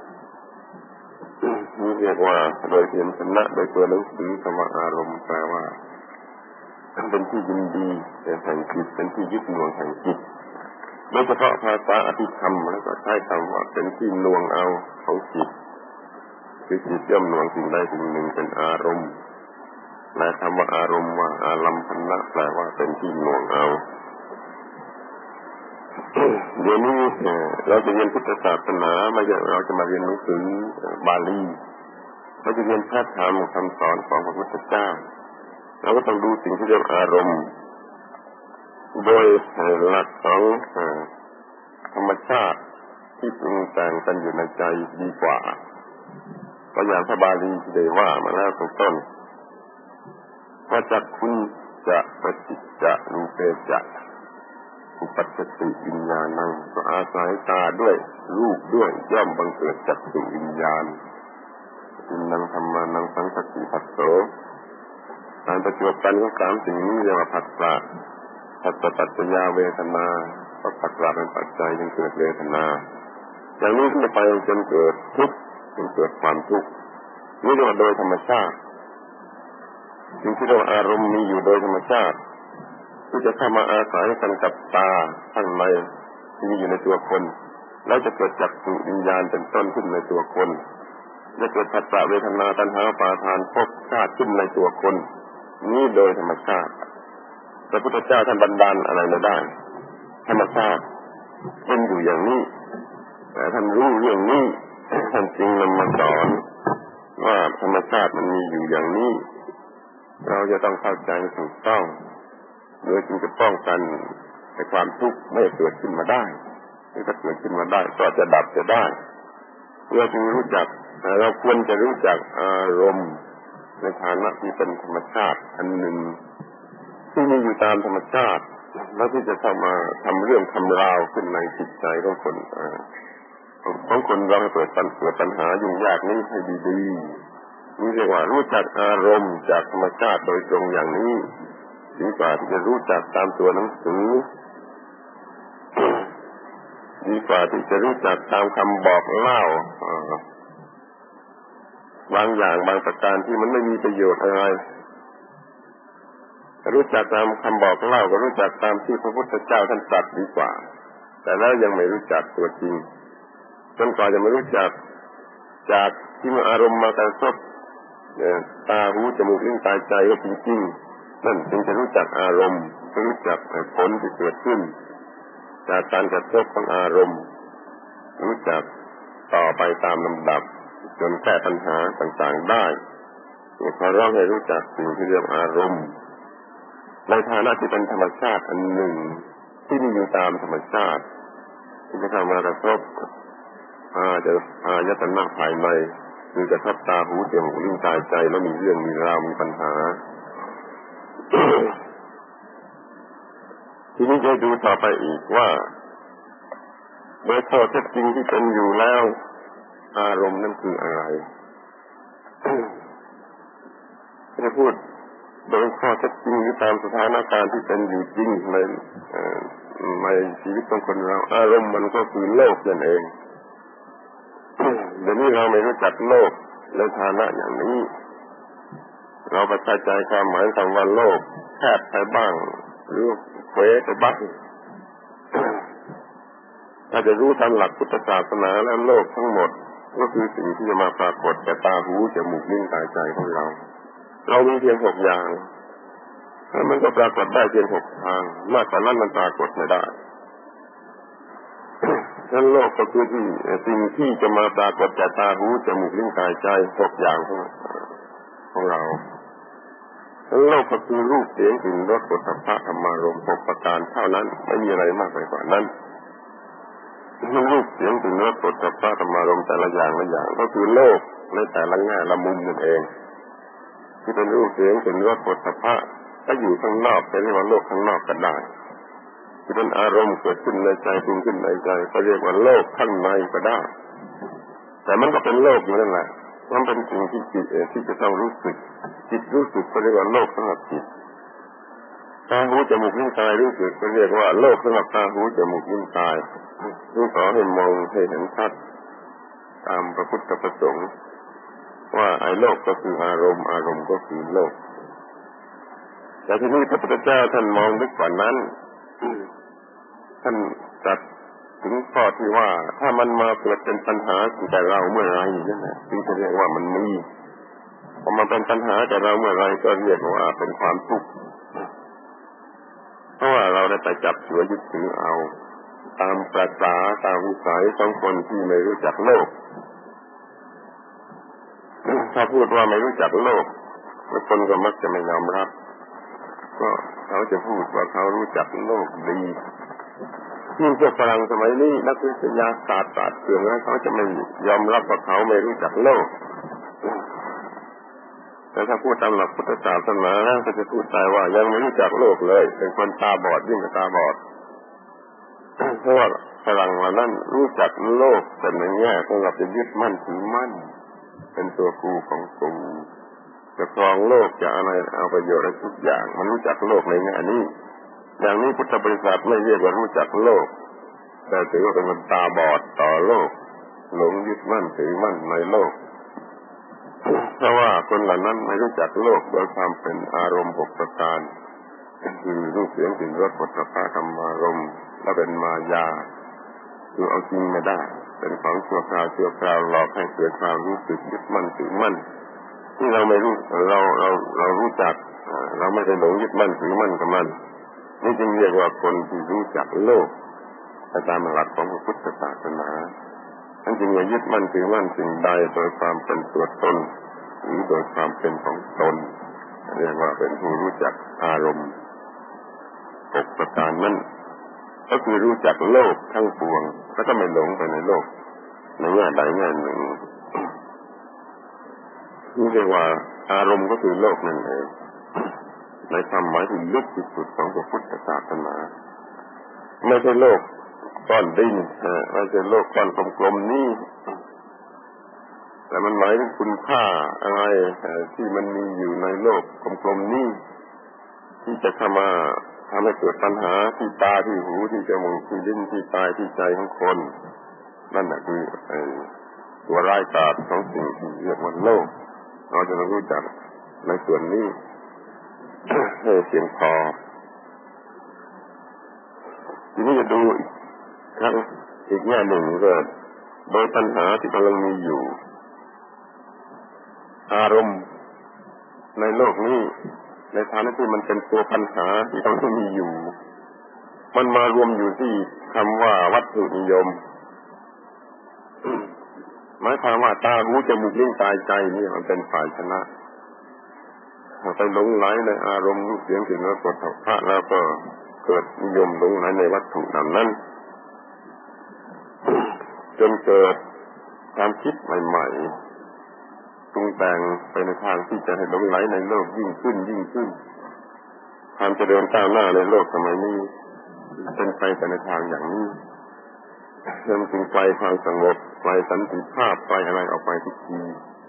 นี่เรียกว่าโดยเพียงชนะโดยตัวหนังสือคำว่าอารมณ์แปลว่าเป็นที่ยินดีแห่งจิตเป็นที่ยึดหน่วงแห่งจิตโดยเฉพาะภาษาอภิธรรมแล้วก็ใช้คำว่าเป็นที่หน่วงเอาของจิตคือจิตย่อมหน่วงสิ่งใดสิ่งหนึ่งเป็นอารมณ์และคำว่าอารมณ์ว่าอารัมภณะแปลว่าเป็นที่หน่วงเอาเดี๋ยวนี้เราจะเรียนพุทธศาสนาไม่ใช่เราจะมาเรียนหนังสือบาลีเราจะเรียนพระธรรมคำสอนของพระพุทธเจ้าเราก็ต้องดูสิ่งที่เรียกอารมณ์โดยหลักของธรรมชาติที่ปรุงแต่งกันอยู่ในใจดีกว่าตัวอย่างพระบาลีที่ได้ว่ามาแล้วตรงต้นว่าจักขุนจะปฏิจจรูเปจะอุปัชฌิวิญญาณังก็อาศัยตาด้วยรูปด้วยย่อมบังเกิดจักขุวิญญาณอินนังธรรมานังสังสัตติภัสโสการประจวบกันของสามสิ่งนี้เรียกว่าผัสสะผัสสะปัจจยาเวทนาผัสสะเป็นปัจจัยจึงเกิดเวทนาอย่างนี้ขึ้นไปจนเกิดทุกข์จนเกิดความทุกข์นี่เรียกว่าโดยธรรมชาติสิ่งที่เรียกว่าอารมณ์มีอยู่โดยธรรมชาติที่จะเข้ามาอาศัยกันกับตาข้างในที่มีอยู่ในตัวคนแล้วจะเกิดจักขุวิญญาณเป็นต้นขึ้นในตัวคนจะเกิดผัสสะเวทนาตัณหาอุปาทานภพชาติขึ้นในตัวคนนี่โดยธรรมชาติพระพุทธเจ้าท่านบันดาลอะไรไม่ได้ธรรมชาติเป็นอยู่อย่างนี้แต่ท่านรู้เรื่องนี้ท่านจึงนำมาสอนว่าธรรมชาติมันมีอยู่อย่างนี้เราจะต้องเข้าใจถูกต้องโดยจึงจะป้องกันให้ความทุกข์ไม่เกิดขึ้นมาได้ถ้าเกิดขึ้นมาได้ก็จะดับจะได้เพื่อจึงรู้จักเราควรจะรู้จักอารมณ์ในฐานะที่เป็นธรรมชาติอันหนึ่งที่มีอยู่ตามธรรมชาติแล้วที่จะเข้ามาทำเรื่องทำราวขึ้นในจิตใจของคนของคนเราให้เกิดปัญหาเกิดปัญหายุ่งยากนี้ให้ดีๆนี่เรียกว่ารู้จักอารมณ์จากธรรมชาติโดยตรงอย่างนี้ดีกว่าที่จะรู้จักตามตัวหนังสือดีกว่าที่จะรู้จักตามคำบอกเล่าบางอย่างบางประการที่มันไม่มีประโยชน์อะไรรู้จักตามคำบอกเล่าก็รู้จักตามที่พระพุทธเจ้าท่านตรัสดีกว่าแต่แล้วยังไม่รู้จักตัวจริงจนกว่าจะไม่รู้จักจากที่มีอารมณ์มากระทบตาหูจมูกลิ้นกายใจก็จริงๆนั่นจึงจะรู้จักอารมณ์รู้จักผลที่เกิดขึ้นจากการกระทบของอารมณ์รู้จักต่อไปตามลำดับจนแก้ปัญหาต่างๆได้ขอร้องให้รู้จักสิ่งที่เรียกอารมณ์ในฐานะที่เป็นธรรมชาติอันหนึ่งที่มีอยู่ตามธรรมชาติที่จะเข้ามากระทบอาจจะอายตนะภายในคือกระทบตาหูจมูกลิ้นกายใจแล้วมีเรื่องมีราวมีปัญหา ทีนี้จะดูต่อไปอีกว่าโดยข้อเท็จจริงที่เป็นอยู่แล้วอารมณ์นั่นคืออะไรจะพูดโดยข้อเท็จจริงหรือตามสถานการณ์ที่เป็นอยู่จริงในในชีวิตของคนเราอารมณ์มันก็คือโลกนั่นเองเดี๋ยวนี้เราไม่รู้จักโลกในฐานะอย่างนี้เราไปเข้าใจความหมายคำว่าโลกแคบไปบ้างหรือเควไปบ้างถ้าจะรู้ตามหลักพุทธศาสนาแล้วโลกทั้งหมดก็คือสิ่งที่จะมาปรากฏแก่ตาหูจมูกลิ้นกายใจของเราเรามีเพียงหกอย่างแล้วมันก็ปรากฏได้เพียงหกทางมากกว่านั้นมันปรากฏไม่ได้นั้นโลกก็คือที่สิ่งที่จะมาปรากฏแก่ตาหูจมูกลิ้นกายใจหกอย่างของของเราแล้วโลกก็คือรูปเสียงกลิ่นรสโผฏฐัพพะธรรมารมณ์หกประการเท่านั้นไม่มีอะไรมากไปกว่านั้นรูปเสียงกลิ่นรสโผฏฐัพพะธรรมารมณ์แต่ละอย่างละอย่างก็คือโลกในแต่ละแง่ละมุมนั่นเองที่เป็นรูปเสียงกลิ่นรสโผฏฐัพพะถ้าอยู่ข้างนอกจะเรียกว่าโลกข้างนอกก็ได้ที่เป็นอารมณ์เกิดขึ้นในใจปรุงขึ้นในใจก็เรียกว่าโลกข้างในก็ได้แต่มันก็เป็นโลกอยู่นั่นแหละมันเป็นสิ่งที่จิตเองที่จะต้องรู้สึกจิตรู้สึกก็เรียกว่าโลกสำหรับจิตตาหูจมูกลิ้นกายรู้สึกก็เรียกว่าโลกสำหรับตาหูจมูกลิ้นกายรู้ขอให้มองให้เห็นชัดตามพระพุทธประสงค์ว่าไอ้โลกก็คืออารมณ์อารมณ์ก็คือโลกแต่ที่นี้พระพุทธเจ้าท่านมองลึกกว่านั้นท่านตรัสถึงข้อที่ว่าถ้ามันมาเกิดเป็นปัญหาแก่เราเมื่อไรนั่นแหละที่จะเรียกว่ามันมีพอมาเป็นปัญหาแก่เราเมื่อไรก็เรียกว่าเป็นความทุกข์เพราะว่าเราได้ไปจับถือยึดถือเอาตามประสาตามวิสัยของคนที่ไม่รู้จักโลกถ้าพูดว่าไม่รู้จักโลกคนก็มักจะไม่ยอมรับก็เขาจะพูดว่าเขารู้จักโลกดีที่พวกฝรั่งสมัยนี้นักวิทยาศาสตร์ศาสตร์เสื่อมแล้วเขาจะไม่ยอมรับว่าเขาไม่รู้จักโลกแต่ถ้าพูดตามหลักพุทธศาสนาก็จะพูดได้ว่ายังไม่รู้จักโลกเลยเป็นคนตาบอดยิ่งกว่าตาบอดเพราะว่าฝรั่งเหล่านั้นรู้จักโลกแต่ในแง่สำหรับจะยึดมั่นถือมั่นเป็นตัวกูของกูจะครองโลกจะอะไรเอาประโยชน์อะไรทุกอย่างมันรู้จักโลกในแง่นี้อย่างนี้พุทธบริษัทไม่เรียกว่ารู้จักโลกแต่ถือว่าเป็นคนตาบอดต่อโลกหลงยึดมั่นถือมั่นในโลกเพราะว่าคนเหล่านั้นไม่รู้จักโลกโดยความเป็นอารมณ์หกประการคือรูปเสียงกลิ่นรสโผฏฐัพพะธรรมารมณ์และเป็นมายาคือเอาจริงไม่ได้เป็นของชั่วคราวชั่วคราวหลอกให้เกิดความรู้สึกยึดมั่นถือมั่นที่เราไม่รู้เราเราเรารู้จักเราไม่ได้หลงยึดมั่นถือมั่นกับมันนี่จึงเรียกว่าคนที่รู้จักโลกตามหลักของพระพุทธศาสนาท่านจึงอย่ายึดมั่นถือมั่นสิ่งใดโดยความเป็นตัวตนหรือโดยความเป็นของตนเรียกว่าเป็นผู้รู้จักอารมณ์หกประการนั้นก็คือรู้จักโลกทั้งปวงแล้วก็ไม่หลงไปในโลกในแง่ใดแง่หนึ่งนี่เรียกว่าอารมณ์ก็คือโลกนั่นเองในความหมายที่ลึกที่สุดของพระพุทธศาสนาไม่ใช่โลกก้อนดินไม่ใช่โลกก้อนกลมๆนี่แต่มันหมายถึงคุณค่าอะไรที่มันมีอยู่ในโลกกลมๆนี่ที่จะเข้ามาทำให้เกิดปัญหาที่ตาที่หูที่จมูกที่ลิ้นที่กายที่ใจของคนนั่นแหละคือตัวร้ายกาจของสิ่งที่เรียกว่าโลกเราจะรู้จักในส่วนนี้ให้เพียงพอทีนี้จะดูอีกครั้งอีกแง่หนึ่งก็โดยปัญหาที่กำลังมีอยู่อารมณ์ในโลกนี้ในฐานะที่มันเป็นตัวปัญหาที่กำลังมีอยู่มันมารวมอยู่ที่คำว่าวัตถุนิยมหมายความว่าตาหูจมูกลิ้นกายใจนี่มันเป็นฝ่ายชนะไปหลงไหลในอารมณ์รูปเสียงกลิ่นรสโผฏฐัพพะแล้วก็เกิดนิยมหลงไหลในวัตถุนั้นนั้นจนเกิดความคิดใหม่ๆปรุงแต่งไปในทางที่จะให้หลงไหลในโลกยิ่งขึ้นยิ่งขึ้นความเจริญก้าวหน้าในโลกสมัยนี้เป็นไปแต่ในทางอย่างนี้เริ่มถึงไกลความสงบไกลสันติภาพไกลอะไรออกไปทุกที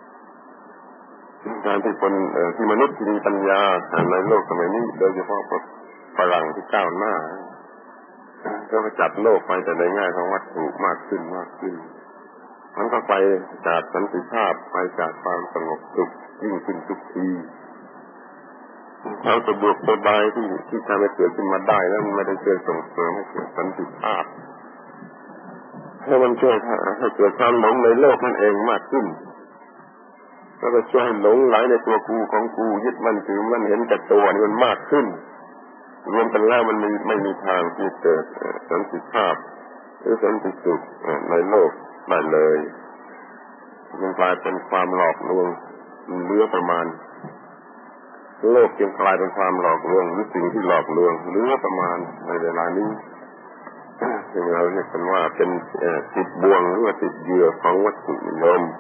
การที่คนที่มนุษย์ที่มีปัญญาในโลกสมัยนี้โดยเฉพาะฝรั่งที่ก้าวหน้าก็จับโลกไปแต่ในแง่ของวัตถุมากขึ้นมากขึ้นมันก็ไปจากสันติภาพไปจากความสงบสุขยิ่งขึ้นทุกทีเขาจะบวกตัวใดที่ที่ทำให้เกิดขึ้นมาได้แล้วมันไม่ได้เกิดส่งเสริมให้เกิดสันติภาพให้มันช่วยให้เกิดความหลงในโลกนั่นเองมากขึ้นแล้วก็ช่วยให้หลงไหลในตัวกูของกูยึดมันถือมันเห็นแต่ตัวนี่มันมากขึ้นรวมกันแล้วมันไม่ไม่มีทางที่เกิดสันติภาพหรือสันติสุขในโลกได้เลยมันกลายเป็นความหลอกลวงเหลือประมาณโลกจึงกลายเป็นความหลอกลวงหรือสิ่งที่หลอกลวงเหลือประมาณในเวลานี้ซึ่งเราเรียกกันว่าเป็นติดบ่วงหรือว่าติดเหยื่อของวัตถุนิยม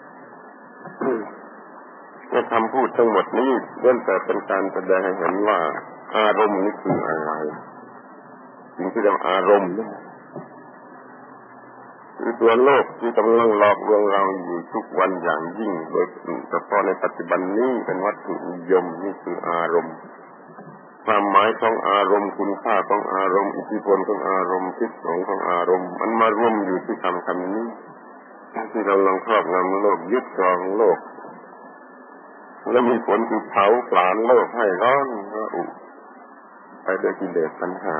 ในคำพูดทั้งหมดนี้ล้วนแต่เป็นการแสดงให้เห็นว่าอารมณ์นี้คืออะไรสิ่งที่เรียกว่าอารมณ์คือตัวโลกที่กำลังหลอกลวงเราอยู่ทุกวันอย่างยิ่งโดยเฉพาะในปัจจุบันนี้เป็นวัตถุนิยมนี่คืออารมณ์ความหมายของอารมณ์คุณค่าของอารมณ์อิทธิพลของอารมณ์ทิศของของอารมณ์มันมารวมอยู่ที่คำคำนี้ที่เราลองครอบงำโลกยึดครองโลกแล้วมีผลคือเผาผลาญโลกให้ร้อนระอุไปด้วยกิเลสตัณหา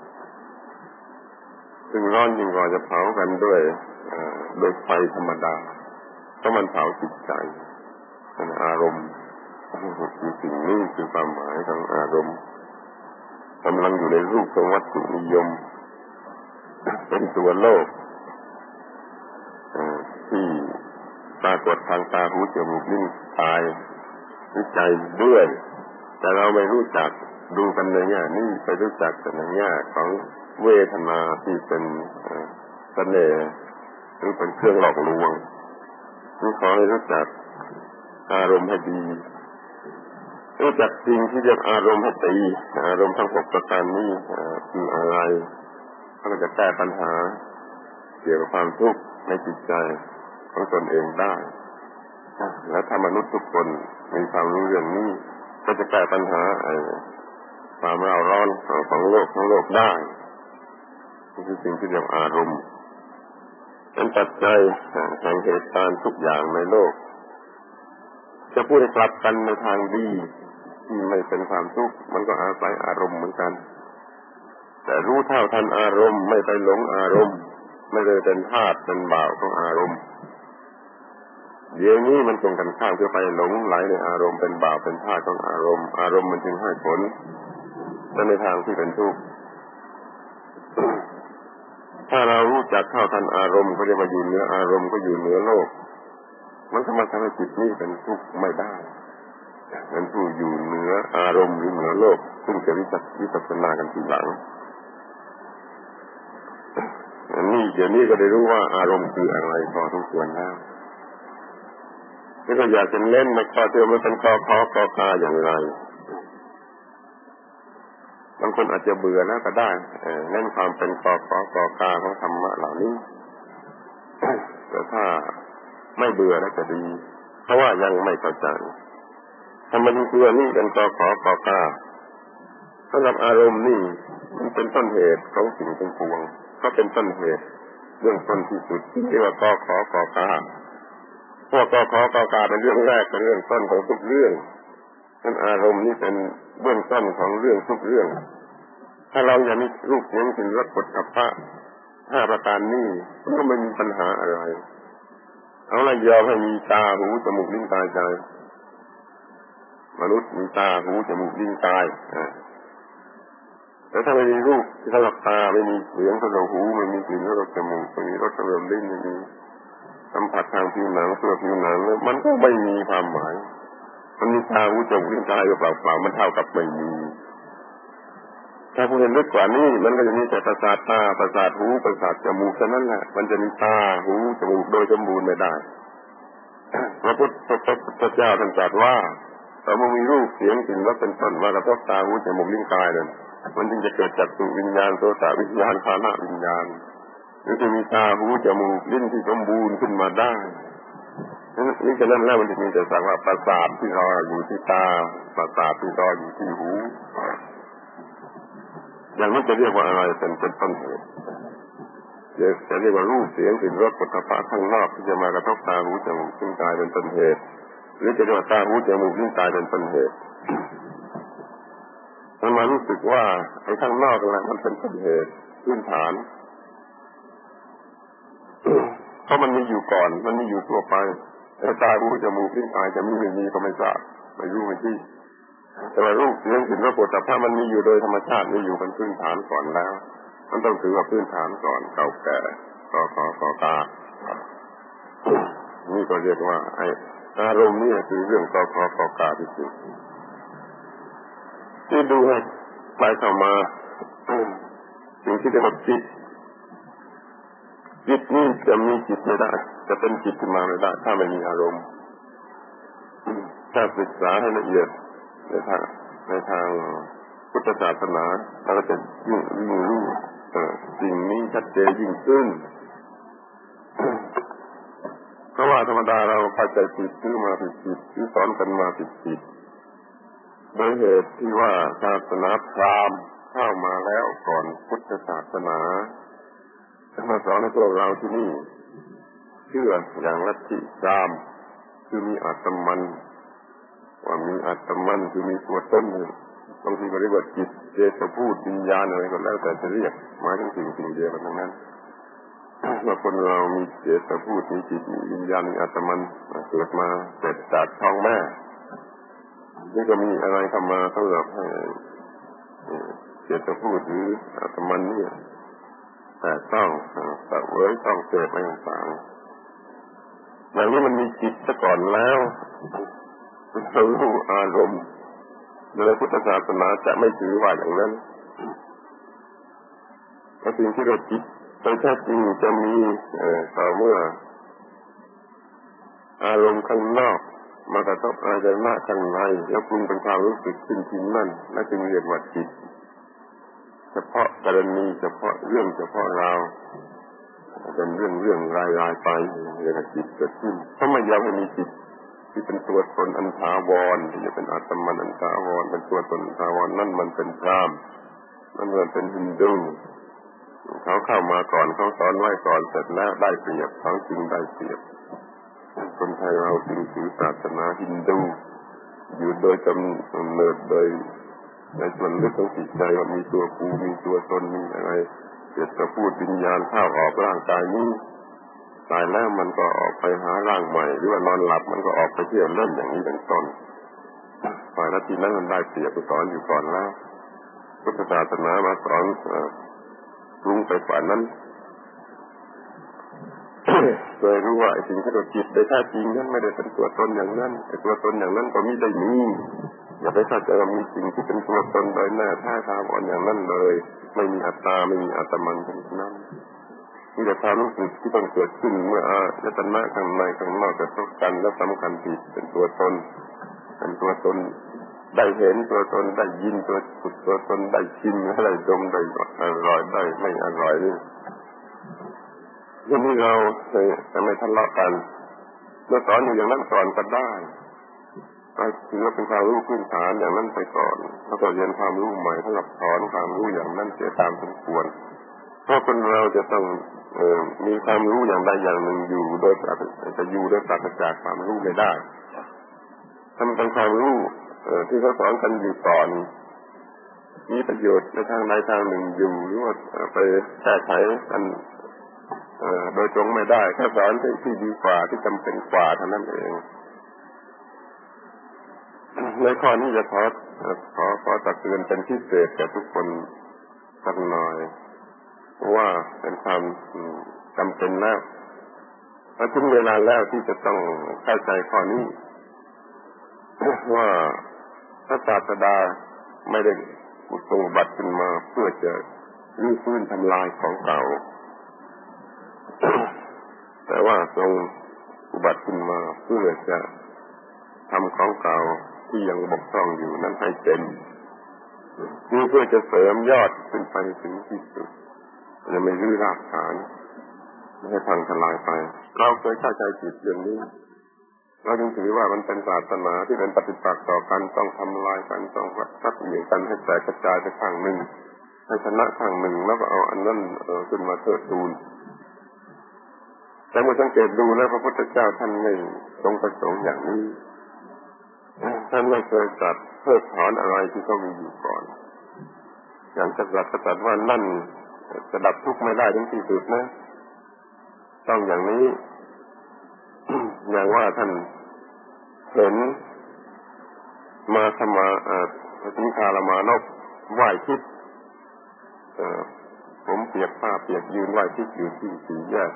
ซึ่งร้อนยิ่งกว่าจะเผากันด้วยโดยไฟธรรมดาเพราะมันเผาจิตใจเป็นอารมณ์คือสิ่งนี้คือความหมายของอารมณ์กำลังอยู่ในรูปของวัตถุนิยมเป็นตัวโลกที่ปรากฏทางตาหูจมูกลิ้นกายวิจัยด้วยแต่เราไม่รู้จักดูกันในแง่นี้ไปรู้จักแต่ในแง่ของเวทนาที่เป็นเสน่ห์หรือเป็นเครื่องหลอกลวงนี่ขอให้รู้จักอารมณ์ให้ดีรู้จักสิ่งที่เรียกอารมณ์ให้ดีอารมณ์ทั้งหกประการนี้คืออะไรก็จะแก้ปัญหาเกี่ยวกับความทุกข์ในจิตใจของตนเองได้และถ้ามนุษย์ทุกคนมีความรู้เรื่องนี้ก็จะแก้ปัญหาความเร่าร้อนของโลกของโลกได้นี่คือสิ่งที่เรียกอารมณ์เป็นปัจจัยแห่งเหตุการณ์ทุกอย่างในโลกจะพูดให้กลับกันในทางดีที่ไม่เป็นความทุกข์มันก็อาศัยอารมณ์เหมือนกันแต่รู้เท่าทันอารมณ์ไม่ไปหลงอารมณ์ไม่เลยเป็นทาสเป็นบ่าวของอารมณ์เดี๋ยวนี้มันตรงกันข้ามคือไปหลงไหลในอารมณ์เป็นบ่าวเป็นทาสของอารมณ์อารมณ์มันจึงให้ผลในทางที่เป็นทุกข์ถ้าเรารู้จักเท่าทันอารมณ์ก็จะมาอยู่เหนืออารมณ์ก็อยู่เหนือโลกมันสามารถทำให้จิตนี้เป็นทุกข์ไม่ได้เป็นผู้อยู่เหนืออารมณ์หรือเหนือโลกซึ่งจะวิจักวิปัสสนากันทีหลังอันนี้เดี๋ยวนี้ก็ได้รู้ว่าอารมณ์คืออะไรพอทุกส่วนแล้วแล้วก็อยากจะเล่นในข้อที่มันเป็นข้อข้อกอกาอย่างไรบางคนอาจจะเบื่อแล้วก็ได้เล่นความเป็นข้อข้อกอกาของธรรมะเหล่านี้แต่ถ้าไม่เบื่อแล้วจะดีเพราะว่ายังไม่เข้าใจธรรมะที่ตัวนี้เป็นข้อข้อกอกาสำหรับอารมณ์นี่มันเป็นต้นเหตุของสิ่งทั้งปวงก็เป็นต้นเหตุเรื่องต้นที่สุดที่เรียกว่าข้อข้อกอกาพวกข้อข้อกอกาเป็นเรื่องแรกเป็นเรื่องต้นของทุกเรื่องนั้นอารมณ์นี่เป็นเบื้องต้นของเรื่องทุกเรื่องถ้าเราอย่างนี้รูปเสียงกลิ่นรสโผฏฐัพพะห้าประการนี้ก็ไม่มีปัญหาอะไรเอาละยอมให้มีตาหูจมูกลิ้นกายใจมนุษย์มีตาหูจมูกลิ้นกายแต่ถ้าไม่มีรูปที่สำหรับตาไม่มีเสียงสำหรับหูไม่มีกลิ่นสำหรับจมูกไม่มีรสสำหรับลิ้นไม่มีสัมผัสทางผิวหนังสำหรับผิวหนังมันก็ไม่มีความหมายมันมีตาหูจมูกลิ้นกายเปล่าๆมันเท่ากับไม่มีถ้าผู้เห็นลึกกว่านี้มันก็จะมีแต่ประสาทตาประสาทหูประสาทจมูกแค่นั้นแหละมันจะมีตาหูจมูกโดยสมบูรณ์ไม่ได้พระพุทธเจ้าท่านตรัสว่าถ้ามันมีรูปเสียงกลิ่นรสเป็นต้นมากระทบตาหูจมูกลิ้นกายนั่นมันจึงจะเกิดจักขุวิญญาณโสตวิญญาณฆานะวิญญาณหรือจะมีตาหูจมูกลิ้นที่สมบูรณ์ขึ้นมาได้นี่ฉะนั้นแล้วมันจะมีแต่สังว่าประสาทที่รออยู่ที่ตาประสาทที่รออยู่ที่หูอย่างนั้นจะเรียกว่าอะไรเป็นเป็นต้นเหตุจะเรียกว่ารูปเสียงกลิ่นรสโผฏฐัพพะข้างนอกที่จะมากระทบตาหูจมูกลิ้นกายเป็นต้นเหตุหรือจะเรียกว่าตาหูจมูกลิ้นกายเป็นต้นเหตุมันมารู้สึกว่าไอ้ข้างนอกนั่นมันเป็นต้นเหตุพื้นฐานราะมันมีอยู่ก่อนมันมีอยู่ทั่วไปแต่ตาหูจมูกลิ้นกายจะมีไม่มีก็ไม่ทราบไม่รู้ไม่ชี้แต่ว่ารูปเสียงกลิ่นรสโผฏฐัพพะมันมีอยู่โดยธรรมชาติมีอยู่เป็นพื้นฐานก่อนแล้วมันต้องถือว่าพื้นฐานก่อนเก่าแก่ต่อต่อต่อตานี่ก็เรียกว่าไอ้อารมณ์นี่คือเรื่องต่อต่อต่อตาที่จริงที่ดูให้ไปเข้ามาสิ่งที่เรียกว่าจิตจิตนี่จะมีจิตไม่ได้จะเป็นจิตขึ้นมาไม่ได้ถ้าไม่มีอารมณ์ถ้าศึกษาให้ละเอียดในทางในทางพุทธศาสนาเราก็จะยิ่งยิ่งรู้สิ่งนี้ชัดเจนยิ่งขึ้นเพราะว่าธรรมดาเราเข้าใจผิดชื่อมาผิดผิดที่สอนกันมาผิดผิดโดยเหตุที่ว่าศาสนาพราหมณ์เข้ามาแล้วก่อนพุทธศาสนามาสอนให้พวกเราที่นี่เชื่ออย่างลัทธิพราหมณ์คือมีอาตมันว่ามีอาตมันคือมีตัวตนบางทีก็เรียกว่าจิตเจตพูดวิญญาณอะไรก็แล้วแต่จะเรียกหมายถึงสิ่งสิ่งเดียวกันทั้งนั้นเมื่อคนเรามีเจตพูดมีจิตมีวิญญาณมีอาตมันเกิดมาเกิดจากท้องแม่นี่ก็มีอะไรเข้ามาสำหรับให้เจตพูดหรืออาตมันนี่แต่ต้องแต่เว้ยต้องเกิดอะไรต่างๆอย่างนี้มันมีจิตซะก่อนแล้วเรารู้อารมณ์ในพุทธศาสนาจะไม่ถือว่าอย่างนั้นแต่สิ่งที่เราจิตโดยแท้จริงจะมีต่อเมื่ออารมณ์ข้างนอกมากระทบอายตนะข้างในแล้วปรุงเป็นความรู้สึกจริงๆนั่นและจึงเรียกว่าจิตเฉพาะกรณีเฉพาะเรื่องเฉพาะราวเป็นเรื่องเรื่องรายๆไปเรียกว่าจิตเกิดขึ้นถ้าไม่ยอมให้มีจิตที่เป็นตัวตนอันถาวรที่จะเป็นอาตมันอันถาวรเป็นตัวตนถาวรนั่นมันเป็นพราหมณ์นั่นมันเป็นฮินดูเขาเข้ามาก่อนเขาสอนไว้ก่อนเสร็จแล้วได้เปรียบเขาจึงได้เปรียบคนไทยเราจึงถือศาสนาฮินดูอยู่โดยกำเนิดโดยในส่วนลึกของจิตใจว่ามีตัวกูมีตัวตนมีอะไรเกิดจะพูดวิญญาณเข้าออกร่างกายนี้ตายแล้วมันก็ออกไปหาร่างใหม่หรือว่านอนหลับมันก็ออกไปเที่ยวเล่นอย่างนี้เป็นต้นฝ่ายละทีนั้นมันได้เปรียบสอนอยู่ก่อนแล้วพุทธศาสนามาสอนรุ้งไปฝ่ายนั้นโดยรู้ว่าไอ้สิ่งที่เราจิตโดยแท้จริงนั้นไม่ได้เป็นตัวตนอย่างนั้นไอ้ตัวตนอย่างนั้นก็มิได้มีอย่าไปเข้าใจว่ามีสิ่งที่เป็นตัวตนโดยแน่แท้ถาวรอย่างนั้นเลยไม่มีอัตตาไม่มีอาตมันทั้งนั้นมีแต่ความรู้สึกที่ต้องเกิดขึ้นเมื่ออายตนะข้างในข้างนอกกระทบกันและสำคัญผิดเป็นตัวตนเป็นตัวตนได้เห็นตัวตนได้ยินตัวสุดตัวตนได้ชิมได้ดมได้อร่อยได้ไม่อร่อยนี่ทีนี้เราจะไม่ทะเลาะกันเมื่อสอนอยู่อย่างนั้นก่อนก็ได้ก็ถือว่าเป็นความรู้พื้นฐานอย่างนั้นไปก่อนแล้วก็เรียนความรู้ใหม่สำหรับสอนความรู้อย่างนั้นเสียตามสมควรเพราะคนเราจะต้องเอ่อมีความรู้อย่างใดอย่างหนึ่งอยู่โดยจะอยู่โดยปราศจากความรู้ไม่ได้ถ้ามันเป็นความรู้เอ่อที่เขาสอนกันอยู่ก่อนมีประโยชน์ในทางใดทางหนึ่งอยู่หรือว่าไปแก้ไขกันเอ่อโดยตรงไม่ได้แค่สอนที่ดีกว่าที่จำเป็นกว่าเท่านั้นเองในข้อนี้จะขอขอขอตักเตือนเป็นพิเศษแก่ทุกคนสักหน่อยว่าเป็นความจำเป็นแล้วและถึงเวลาแล้วที่จะต้องเข้าใจข้อนี้ว่าพระศาสดาไม่ได้อุทรงอุบัติขึ้นมาเพื่อจะรื้อฟื้นทำลายของเก่าแต่ว่าทรงอุบัติขึ้นมาเพื่อจะทำของเก่าที่ยังบกพร่องอยู่นั้นให้เต็มคือเพื่อจะเสริมยอดขึ้นไปถึงที่สุดจะไม่รื้อรากฐานไม่ให้พังทลายไปเราเคยเข้าใจผิดเรื่องนี้เราจึงถือว่ามันเป็นศาสนาที่เป็นปฏิปักษ์ต่อกันต้องทำลายกันต้องทัดเหวี่ยงกันให้แตกกระจายไปข้างหนึ่งให้ชนะข้างหนึ่งแล้วก็เอาอันนั้นขึ้นมาเทิดทูนแต่เมื่อสังเกตดูแล้วพระพุทธเจ้าท่านไม่ทรงประสงค์อย่างนี้ท่านไม่เคยตรัสเพิกถอนอะไรที่เขามีอยู่ก่อนอย่างจะตรัสตรัสว่านั่นจะดับทุกข์ไม่ได้ถึงที่สุดนะต้องอย่างนี้อย่างว่าท่านเห็นมาสมาอ่าสิงคารามานพไหว้ทิศเอ่อผมเปียกผ้าเปียกยืนไหว้ทิศอยู่ที่สี่แยก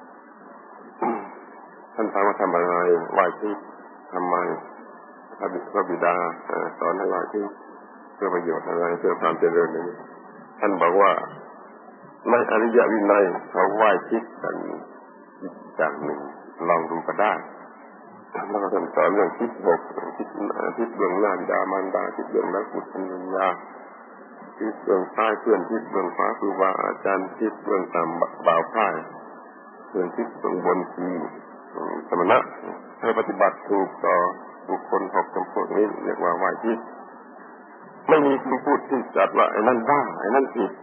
ท่านถามว่าทำอะไรไหว้ทิศทำไมพระบิดาบิดาสอนให้ไหว้ทิศเพื่อประโยชน์อะไรเพื่อความเจริญนี้ท่านบอกว่าในอริยวินัยเขาไหว้ทิศกันอีกอย่างหนึ่งลองดูก็ได้แล้วก็ท่านสอนเรื่องทิศหกทิศทิศเบื้องหน้าบิดามารดาทิศเบื้องหลังบุตรภรรยาทิศเบื้องซ้ายเพื่อนทิศเบื้องขวาครูบาอาจารย์ทิศเบื้องต่ำบ่าวพ่ายเพื่อนทิศเบื้องบนคือสมณะให้ปฏิบัติถูกต่อบุคคลหกจำพวกนี้เรียกว่าไหว้ทิศไม่มีคำพูดที่จัดว่าไอ้นั่นบ้าไอ้นั่นผิด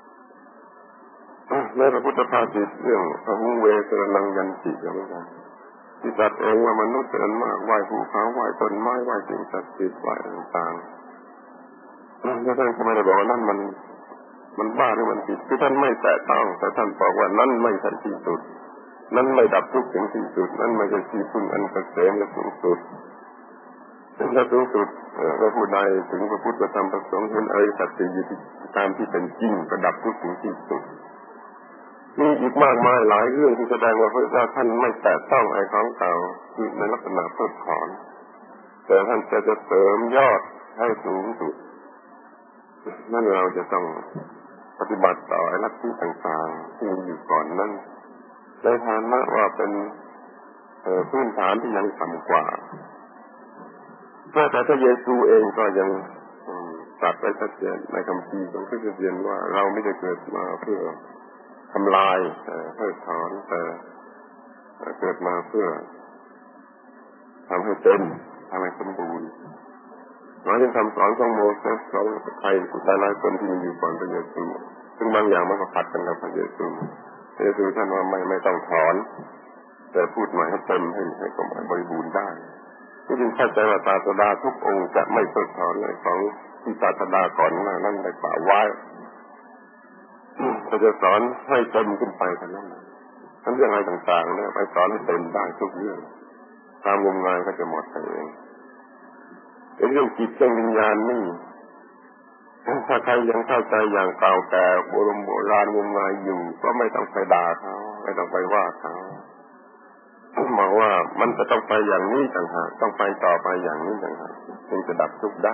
ในพระพุทธภาษิตเรื่องพระหุเวสรนังยันติอย่างนั้นที่จัดเองว่ามนุษย์เป็นมากไหว้ภูเขาไหว้ต้นไม้ไหว้สิ่งศักดิ์สิทธิ์ไหว้ต่างๆแล้วท่านก็ไม่ได้บอกว่านั่นมันมันบ้าหรือมันผิดคือท่านไม่แตะต้องแต่ท่านบอกว่านั่นไม่ใช่ที่สุดนั่นไม่ดับทุกข์ถึงที่สุดนั่นไม่ใช่ที่พึ่งอันเกษมและสูงสุดและสูงสุดพระผู้ใดถึงพระพุทธธรรมประสงค์เห็นอริยสัจสี่ตามที่เป็นจริงก็ดับทุกข์ถึงที่สุดมีอีกมากมายหลายเรื่องที่แสดงว่าพระเจ้าท่านไม่แตะต้องไอ้ของเก่าคือในลักษณะเพิกถอนแต่ท่านจะจะเสริมยอดให้สูงสุดนั่นเราจะต้องปฏิบัติต่อไอ้ลัทธิต่างๆที่มีอยู่ก่อนนั้นในฐานะว่าเป็นพื้นฐานที่ยังต่ำกว่าแม้แต่พระเยซูเองก็ยังตรัสไว้ชัดเจนในคัมภีร์ของพระเจ้าว่าเราไม่ได้เกิดมาเพื่อทำลายเพื่อถอนแต่เกิดมาเพื่อทำให้เต็มทำให้สมบูรณ์หมายถึงคำสอนของโมเสสของใครหลายๆคนที่มีอยู่ก่อนพระเยซูซึ่งบางอย่างมันก็ขัดกันกับพระเยซูพระเยซูท่านว่าไม่ไม่ต้องถอนแต่พูดใหม่ให้เต็มให้ให้สมบริบูรณ์ได้ที่จริงเข้าใจว่าศาสดาทุกองค์จะไม่เพิกถอนเลยของที่ศาสดาก่อนหน้านั้นได้กล่าวไว้เราจะสอนให้เต็มขึ้นไปเท่านั้นทั้งเรื่องอะไรต่างๆเนี่ยไปสอนให้เต็มได้ทุกเรื่องตามงมงายก็จะหมดไปเองเรื่องจิตเรื่องวิญญาณนี่ถ้าใครยังเข้าใจอย่างเก่าแก่โบราณโบราณงมงายอยู่ก็ไม่ต้องไปด่าเขาไม่ต้องไปว่าเขาบอกว่ามันจะต้องไปอย่างนี้ต่างหากต้องไปต่อไปอย่างนี้ต่างหากจึงจะดับทุกข์ได้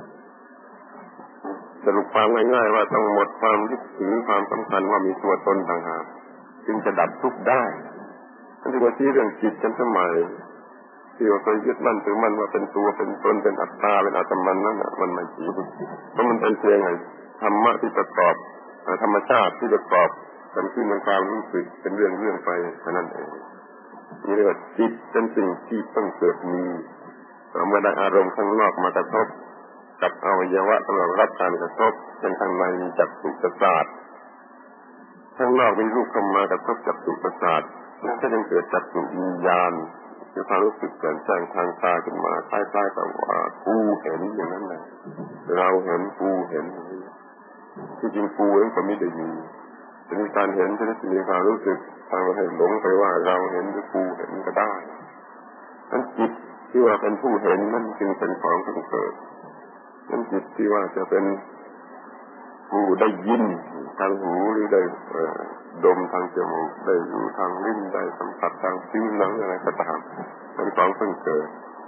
สรุปความง่ายๆว่าต้องหมดความยึดถือความสำคัญว่ามีตัวตนต่างหากจึงจะดับทุกข์ได้อันที่ว่าที่เรื่องจิตกันสมัยที่ว่าเคยยึดมั่นถือมั่นว่าเป็นตัวเป็นตนเป็นอัตตาเป็นอาตมันนั่นน่ะมันไม่จริงเพราะมันเป็นเพียงไงธรรมะที่ประกอบธรรมชาติที่ประกอบกันขึ้นเป็นความรู้สึกเป็นเรื่องเรื่องไปเท่านั้นเองนี่เรียกว่าจิตเป็นสิ่งที่ต้องเกิดมีเมื่อได้อารมณ์ข้างนอกมากระทบกับอวัยวะกำลังรับการกระทบเป็นข้างในมีจักษุประสาทข้างนอกมีรูปเข้ามากระทบจักษุประสาทนั่นก็ยังเกิดจักษุวิญญาณคือความรู้สึกแจ่มแจ้งทางตาขึ้นมาคล้ายๆกับว่ากูเห็นอย่างนั้นแหละเราเห็นกูเห็นที่จริงกูเองก็ไม่ได้มีจะมีการเห็นจะมีความรู้สึกทางให้หลงไปว่าเราเห็นหรือกูเห็นก็ได้นั้นจิตที่ว่าเป็นผู้เห็นนั่นจึงเป็นของที่เกิดนั่นจิตที่ว่าจะเป็นผู้ได้ยินทางหูหรือได้ดมทางจมูกได้รู้ทางลิ้นได้สัมผัสทางผิวหนังอะไรก็ตามเป็นของเพิ่งเกิด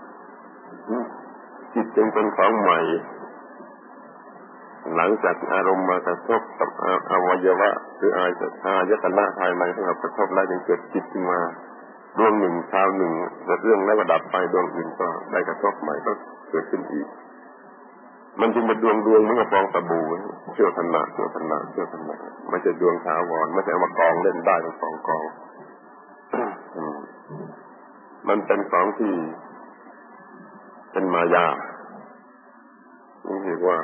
จิตจึงเป็นของใหม่หลังจากอารมณ์มากระทบกับอวัยวะคืออายตนะภายในที่เรากระทบแล้วจึงเกิดจิตขึ้นมาดวงหนึ่งคราวหนึ่งแต่เรื่องแล้วก็ดับไปดวงอื่นก็ได้กระทบใหม่ก็เกิดขึ้นอีกมันจึงเป็นดวงดวงเหมือนกับฟองสบู่เชื่อขนาดเชื่อขนาดเชื่อขนาดไม่ใช่ดวงถาวรไม่ใช่มากองเล่นได้เป็นกองกองมันเป็นของที่เป็นมายานี่เรียกว่า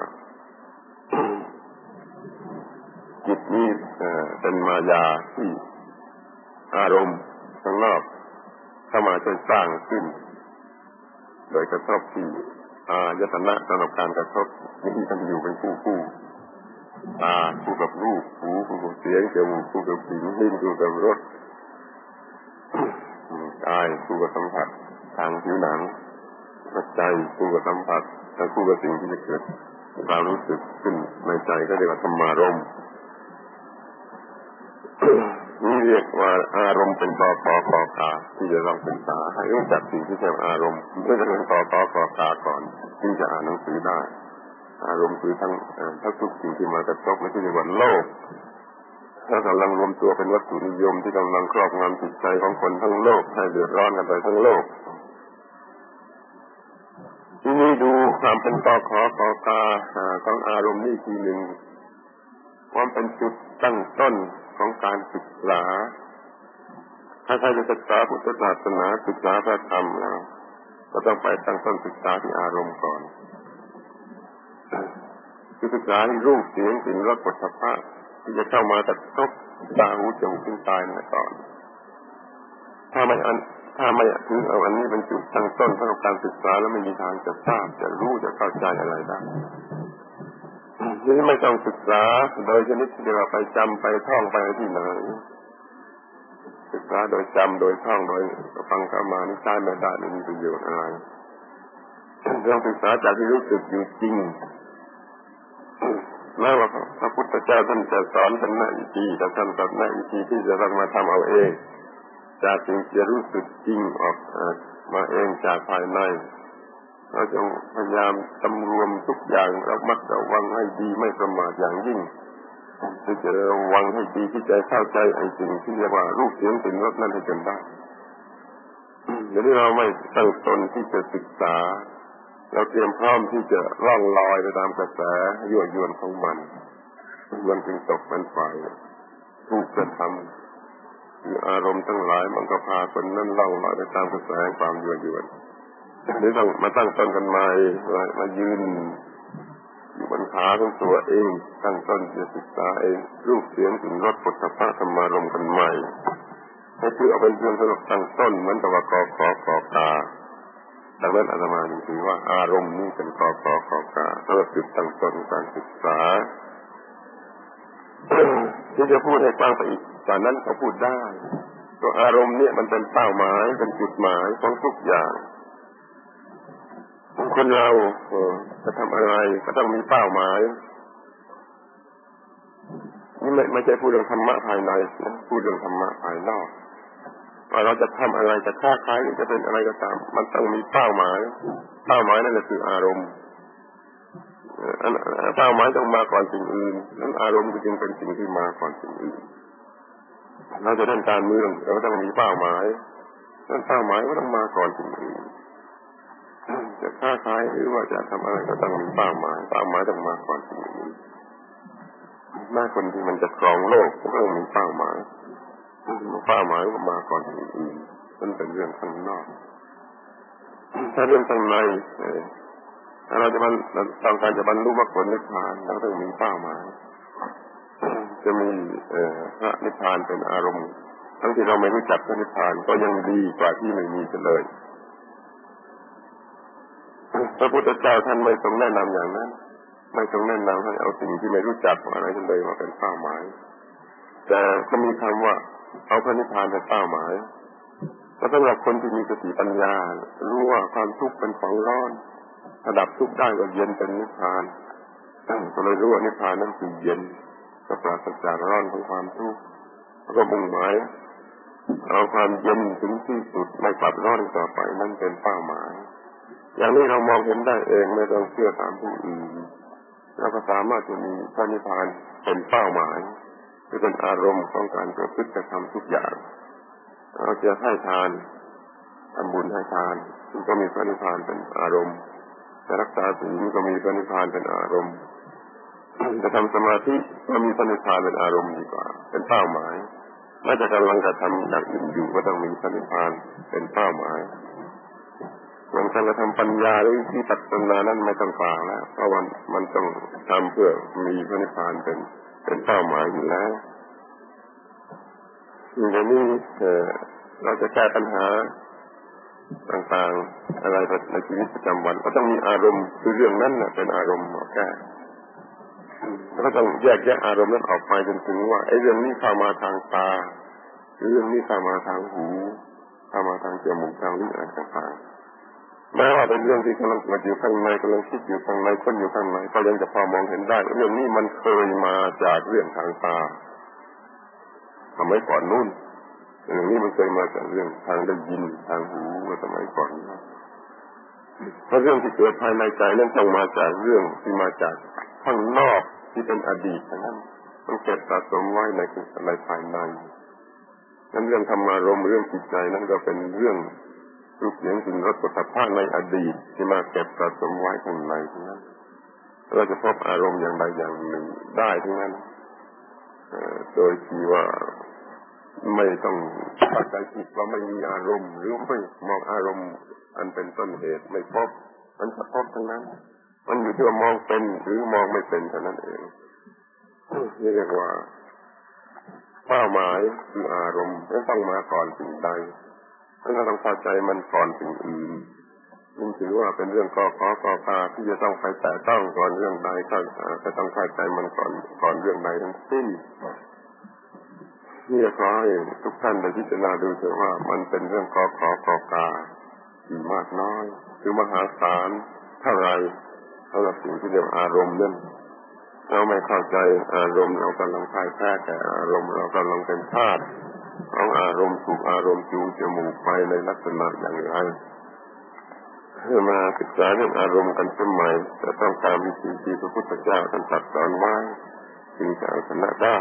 จิตนี้เป็นมายาที่อารมณ์ข้างนอกเข้ามาช่วยสร้างขึ้นโดยกระทบที่อายตนะสำหรับการกระทบที่ท่านอยู่เป็นคู่คู่ตาคู่กับรูปหูคู่กับเสียงจมูกคู่กับกลิ่นลิ้นคู่กับรสกายคู่กับสัมผัสทางผิวหนังใจคู่กับสัมผัสและคู่กับสิ่งที่จะเกิดความรู้สึกขึ้นในใจก็เรียกว่าธรรมารมณ์นี่เรียกว่าอารมณ์เป็นตอตอกอกาที่จะต้องศึกษาให้รู้จักสิ่งที่เป็นอารมณ์เมื่อจะเป็นตอตอกอกาก่อนที่จะอ่านหนังสือได้อารมณ์คือทั้งทั้งทุกสิ่งที่มากระทบในที่เรียกว่าโลกถ้ากำลังรวมตัวเป็นวัตถุนิยมที่กำลังครอบงำจิตใจของคนทั้งโลกให้เดือดร้อนกันไปทั้งโลกที่นี่ดูความเป็นตอขอขอกาของอารมณ์นี่ทีหนึ่งความเป็นจุดตั้งต้นของการศึกษาถ้าใครจะศึกษาพุทธศาสนาศึกษาพระธรรมแล้วก็ต้องไปตั้งต้นศึกษาที่อารมณ์ก่อนคือศึกษาที่รูปเสียงกลิ่นรสโผฏฐัพพะที่จะเข้ามากระทบตาหูจมูกลิ้นกายนั่นก่อนถ้าไม่อันถ้าไม่ถือเอาอันนี้เป็นจุดตั้งต้นสำหรับการศึกษาแล้วไม่มีทางจะทราบจะรู้จะเข้าใจอะไรได้ที่ไม่ต้องศึกษาโดยชนิดที่เราไปจำไปท่องไปที่ไหนศึกษาโดยจำโดยท่องโดยฟังกรรมานี่ใช้ไม่ได้ไม่มีประโยชน์อะไรต้องศึกษาจากที่รู้สึกอยู่จริงแม้ว่าพระพุทธเจ้าท่านจะสอนเป็นหน้าอีกทีแต่ท่านสอนหน้าอีกทีที่จะต้องมาทำเอาเองจากสิ่งที่รู้สึกจริงออกมาเองจากภายในเราจงพยายามสำรวมทุกอย่างระมัดระวังให้ดีไม่ประมาทอย่างยิ่งที่จะระวังให้ดีที่จะเข้าใจไอ้สิ่งที่เรียกว่ารูปเสียงกลิ่นรสนั่นให้จนได้เดี๋ยวนี้เราไม่ตั้งตนที่จะศึกษาเราเตรียมพร้อมที่จะล่องลอยไปตามกระแสยั่วยวนของมันมันจึงตกเป็นฝ่ายถูกกระทำคืออารมณ์ทั้งหลายมันก็พาคนนั้นล่องลอยไปตามกระแสความยั่วยวนหรือต้องมาตั้งต้นกันใหม่มายืนอยู่บนขาของตัวเองตั้งต้นจะศึกษาเองรูปเสียงกลิ่นรสโผฏฐัพพะธรรมารมณ์กันใหม่ให้ถือเอาเป็นเรื่องสำหรับตั้งต้นเหมือนกับว่ากอขอกอกาดังนั้นอาตมาถือว่าอารมณ์นี้เป็นกอขอกอกาสำหรับจุดตั้งต้นการศึกษาที่จะพูดให้ฟังไปอีกตอนนั้นเขาพูดได้ตัวอารมณ์เนี่ยมันเป็นเป้าหมายเป็นจุดหมายของทุกอย่างคนเราจะทำอะไรก็ต้องมีเป้าหมายนี่ไม่ไม่ใช่พูดเรื่องธรรมะภายในนะพูดเรื่องธรรมะภายนอกว่าเราจะทำอะไรจะค้าขายหรือจะเป็นอะไรก็ตามมันต้องมีเป้าหมายเป้าหมายนั่นแหละคืออารมณ์เป้าหมายต้องมาก่อนสิ่งอื่นนั้นอารมณ์จึงเป็นสิ่งที่มาก่อนสิ่งอื่นเราจะเล่นการเมืองเราต้องมีเป้าหมายนั้นเป้าหมายก็ต้องมาก่อนสิ่งอื่นจะค้าขายหรือว่าจะทำอะไรก็ต้องมีเป้าหมายเป้าหมายต้องมาก่อนสิ่งอื่นแม้คนที่มันจะครองโลกก็ต้องมีเป้าหมายเป้าหมายก็มาก่อนสิ่งอื่นนั่นเป็นเรื่องข้างนอกถ้าเรื่องข้างในถ้าเราจะมันต้องการจะบรรลุมรรคผลนิพพานเราต้องมีเป้าหมายจะมีพระนิพพานเป็นอารมณ์ทั้งที่เราไม่รู้จักพระนิพพานก็ยังดีกว่าที่ไม่มีเลยพระพุทธเจ้าท่านไม่ทรงแนะนำอย่างนั้นไม่ทรงแนะนำให้เอาสิ่งที่ไม่รู้จักอะไรทั้งเลยมาเป็นเป้าหมายแต่ก็มีคำว่าเอาพระนิพพานเป็นเป้าหมายแต่สำหรับคนที่มีสติปัญญารู้ว่าความทุกข์เป็นของร้อนระดับทุกข์ได้ก็เย็นเป็นนิพพานก็เลยรู้ว่านิพพานนั้นคือเย็นก็ปราศจากร้อนของความทุกข์แล้วก็มุ่งหมายเอาความเย็นถึงที่สุดไม่ปรับร้อนต่อไปนั่นเป็นเป้าหมายอย่างนี้เรามองเห็นได้เองไม่ต้องเชื่อตามผู้อื่นเราก็สามารถจะมีพระนิพพานเป็นเป้าหมายคือเป็นอารมณ์ของการประพฤติกระทำทุกอย่างเราจะให้ทานทำบุญให้ทานซึ่งก็มีพระนิพพานเป็นอารมณ์จะรักษาศีลก็มีพระนิพพานเป็นอารมณ์จะทำสมาธิก็มีพระนิพพานเป็นอารมณ์ดีกว่าเป็นเป้าหมายแม้จะกำลังกระทำอย่างอื่นอยู่ก็ต้องมีพระนิพพานเป็นเป้าหมายส่วนการกระทำปัญญาหรือที่ปัจจนานั้นไม่ต้องกล่าวแล้วเพราะว่ามันต้องทำเพื่อมีพระนิพพานเป็นเป็นเป้าหมายอยู่แล้วอย่างนี้เราจะแก้ปัญหาต่างๆอะไรในชีวิตประจำวันก็ต้องมีอารมณ์คือเรื่องนั้นน่ะเป็นอารมณ์มาแก้แล้วก็ต้องแยกแยะอารมณ์นั้นออกไปจนถึงว่าไอ้เรื่องนี้เข้ามาทางตาเรื่องนี้เข้ามาทางหูเข้ามาทางจมูกทางลิ้นอะไรต่างๆแม้ว่าเป็นเรื่องที่กำลังเกิดอยู่ข้างในกำลังคิดอยู่ข้างในคนอยู่ข้างในก็ยังจะพอมองเห็นได้เรื่องนี้มันเคยมาจากเรื่องทางตาสมัยก่อนนู่นเรื่องนี้มันเคยมาจากเรื่องทางได้ยินทางหูเมื่อสมัยก่อนเพราะเรื่องที่เกิดภายในใจนั้นต้องมาจากเรื่องที่มาจากข้างนอกที่เป็นอดีตนั้นมันเก็บสะสมไว้ในในภายในนั้นเรื่องธรรมารมณ์เรื่องจิตใจนั้นก็เป็นเรื่องรูปเสียงกลิ่นรสโผฏฐัพพะในอดีตที่มาเก็บสะสมไว้ข้างในนั้นเราจะพบอารมณ์อย่างใดอย่างหนึ่งได้ทั้งนั้นโดยที่ว่าไม่ต้องเข้าใจผิดว่าไม่มีอารมณ์หรือไม่มองอารมณ์อันเป็นต้นเหตุไม่พบมันจะพบทั้งนั้นมันอยู่ที่ว่ามองเป็นหรือมองไม่เป็นเท่านั้นเองนี่เรียกว่าเป้าหมายคืออารมณ์ไม่ต้องมาก่อนสิ่งใดเราต้องเข้าใจมันก่อนสิ่งอื่นนี่ถือว่าเป็นเรื่องกอขอกอคาที่จะต้องไปแตะต้องก่อนเรื่องใดก็จะต้องเข้าใจมันก่อนก่อนเรื่องใดทั้งสิ้นนี่ขอให้ทุกท่านได้พิจารณาดูเถอะว่ามันเป็นเรื่องกอขอกอกาที่มากน้อยหรือมหาศาลเท่าไรสำหรับสิ่งที่เรียกอารมณ์นั่นเราไม่เข้าใจอารมณ์เรากำลังพ่ายแพ้แต่อารมณ์เรากำลังเป็นทาสของอารมณ์ถูกอารมณ์จูงจมูกไปในลักษณะอย่างไรเพื่อมาศึกษาเรื่องอารมณ์กันสมัยจะต้องตามวิธีที่พระพุทธเจ้าท่านตรัสสอนไว้จึงจะเอาชนะได้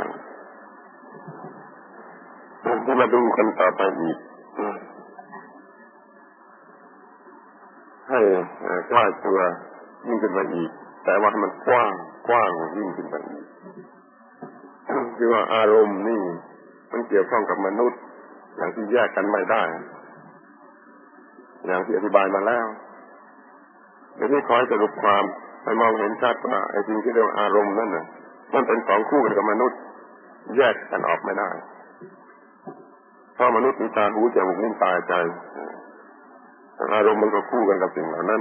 ที่มาดูกันต่อไปอีกให้กว้างตัวยิ่งขึ้นไปอีกแต่ว่ามันกว้างกว้างยิ่งขึ้นไปอีกคือว่าอารมณ์นี่มันเกี่ยวข้องกับมนุษย์อย่างที่แยกกันไม่ได้อย่างที่อธิบายมาแล้วเดี๋ยวนี้ขอให้สรุปความให้มองเห็นชัดว่าไอ้สิ่งที่เรียกว่าอารมณ์นั่นน่ะมันเป็นสองคู่กันกับมนุษย์แยกกันออกไม่ได้เพราะมนุษย์มีตาหูจมูกลิ้นกายใจอารมณ์มันก็คู่กันกับสิ่งเหล่านั้น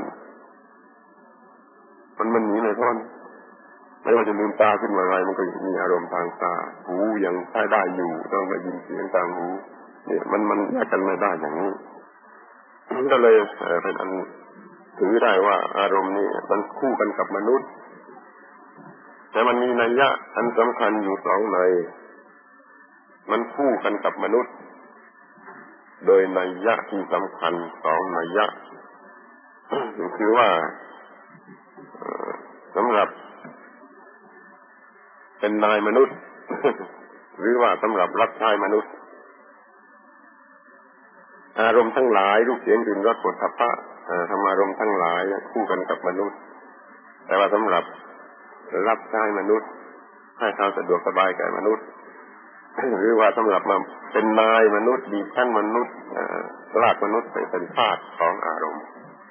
มันมันหนีไม่พ้นไม่ว่าจะลืมตาขึ้นมาอะไรมันก็มีอารมณ์ทางตาหูยังใช้ได้อยู่ต้องได้ยินเสียงทางหูเนี่ยมันมันแยกกันไม่ได้อย่างนี้ก็เลยเป็นอันถือได้ว่าอารมณ์นี่มันคู่กันกับมนุษย์แต่มันมีนัยยะอันสำคัญอยู่สองในมันคู่กันกับมนุษย์โดยนัยยะที่สำคัญสองนัยยะคือว่าสำหรับเป็นนายมนุษย์หรือว่าสำหรับรับใช้มนุษย์อารมณ์ทั้งหลายรูปเสียงกลิ่นรสโผฏฐัพพะธรรมารมณ์ทั้งหลายคู่กันกับมนุษย์แต่ว่าสำหรับรับใช้มนุษย์ให้ความสะดวกสบายแก่มนุษย์หรือว่าสำหรับมาเป็นนายมนุษย์ดีขั้นมนุษย์ลากมนุษย์ไปเป็นทาสของอารมณ์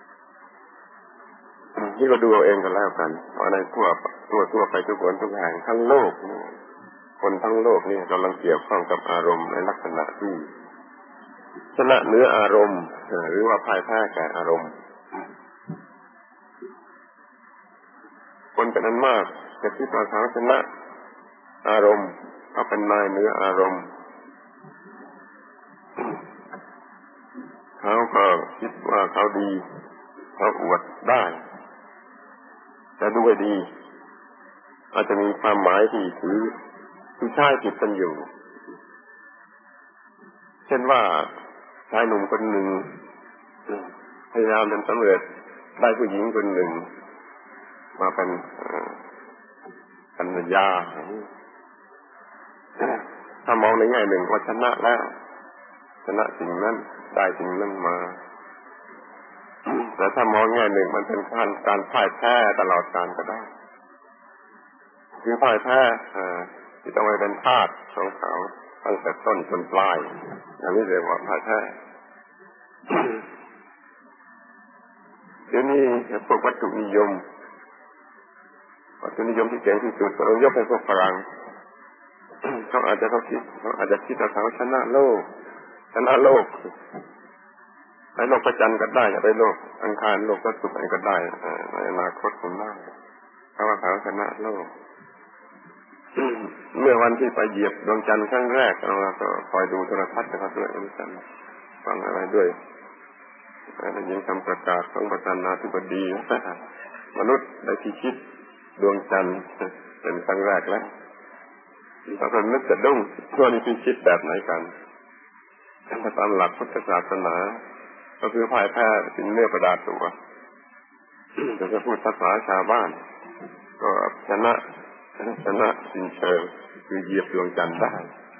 ที่เราดูเอาเองกันแล้วกันเพราะในทั่วทั่วทั่วไปทุกคนทุกแห่งทั้งโลกคนทั้งโลกนี่กำลังเกี่ยวข้องกับอารมณ์ในลักษณะที่ชนะเหนืออารมณ์หรือว่าพ่ายแพ้แก่อารมณ์คนเป็นอันมากจะคิดว่าเขาชนะอารมณ์เขาเป็นนายเหนืออารมณ์เขาก็คิดว่าเขาดีเขาอวดได้แต่ด้วยดีอาจจะมีความหมายที่ถือที่ใช่ผิดกันอยู่เช่นว่าชายหนุ่มคนหนึ่งพยายามจนสำเร็จได้ผู้หญิงคนหนึ่งมาเป็นภรรยาถ้ามองในแง่หนึ่งว่าชนะแล้วชนะสิ่งนั้นได้สิ่งนั้นมาแต่ถ้ามองแง่หนึ่งมันเป็นการการพ่ายแพ้ตลอดกาลก็ได้คือพ่ายแพ้ที่ต้องไปเป็นทาสของเขาตั้งแต่ต้นจนปลายอย่างนี้เรียกว่าพ่ายแพ้เดี๋ยวนี้พวกวัตถุนิยมวัตถุนิยมที่เก่งที่สุดเรายกให้พวกฝรั่งเขาอาจจะเขาคิดเขาอาจจะคิดว่าเขาชนะโลกชนะโลกไปโลกพระจันทร์ก็ได้ไปโลกอังคารโลกพระศุกร์อะไรก็ได้ในอนาคตคนได้เพราะว่าเขาชนะโลกเมื่อวันที่ไปเหยียบดวงจันทร์ครั้งแรกเราก็คอยดูโทรทัศน์นะครับด้วยกันฟังอะไรด้วยได้ยินคำประกาศของประธานาธิบดีมนุษย์ได้พิชิตดวงจันทร์เป็นครั้งแรกแล้วเราก็นึกจะดุ้งว่านี่พิชิตแบบไหนกันตามหลักพุทธศาสนาก็คือพ่ายแพ้เป็นเนื้อประดาตัวจะพูดภาษาชาวบ้านก็ชนะชนะสิ้นเชิงคือเหยียบดวงจันทร์ได้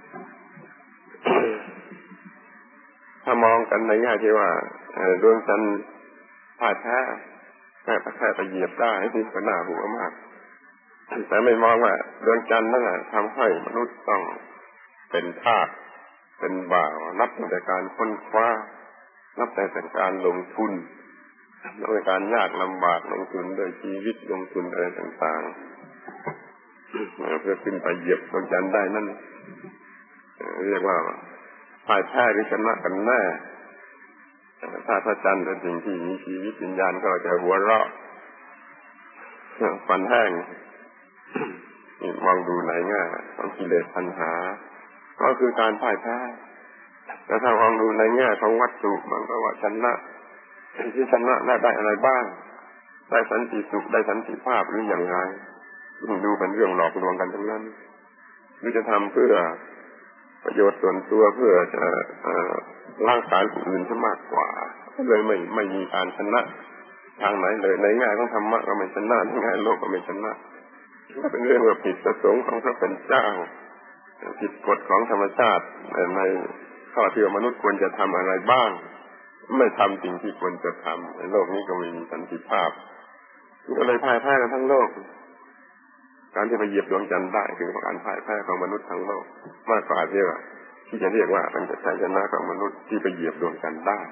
ถ้ามองกันในแง่ที่ว่าดวงจันทร์พ่ายแพ้แค่แค่ไปเหยียบได้ที่ก็น่าหัวมากแต่ไม่มองว่าดวงจันทร์นั่นแหละทำให้มนุษย์ต้องเป็นทาสเป็นบ่าวนับตั้งแต่การค้นคว้านับแต่แต่การลงทุนนับแต่การยากลำบากลงทุนโดยชีวิตลงทุนอะไรต่างๆเพื่อขึ้นไปเหยียบดวงจันทร์ได้นั่นเรียกว่าพ่ายแพ้หรือชนะกันแน่ถ้าพระจันทร์เป็นสิ่งที่มีชีวิตวิญญาณก็จะหัวเราะฟันแห้งมองดูในแง่ของกิเลสปัญหาก็คือการพ่ายแพ้แต่ถ้ามองดูในแง่ของวัตถุมันก็ว่าชนะที่ชนะได้ได้อะไรบ้างได้สันติสุขได้สันติภาพหรืออย่างไรดูเป็นเรื่องหลอกลวงกันทั้งนั้นหรือจะทำเพื่อประโยชน์ส่วนตัวเพื่อจะร่างกายผู้อื่นซะมากกว่าเลยไม่ไม่มีการชนะทางไหนเลยในแง่ของธรรมะก็ไม่ชนะในแง่โลกก็ไม่ชนะก็เป็นเรื่องว่าผิดประสงค์ของพระเป็นเจ้าผิดกฎของธรรมชาติในข้อที่มนุษย์ควรจะทำอะไรบ้างไม่ทำสิ่งที่ควรจะทำในโลกนี้ก็ไม่มีสันติภาพก็เลยพ่ายแพ้กันทั้งโลกการที่ไปเหยียบดวงจันทร์ได้คือการพ่ายแพ้ของมนุษย์ทั้งโลกมากกว่าที่ว่าที่จะเรียกว่าเป็นชัยชนะของมนุษย์ที่ไปเหยียบดวงจันทร์ได้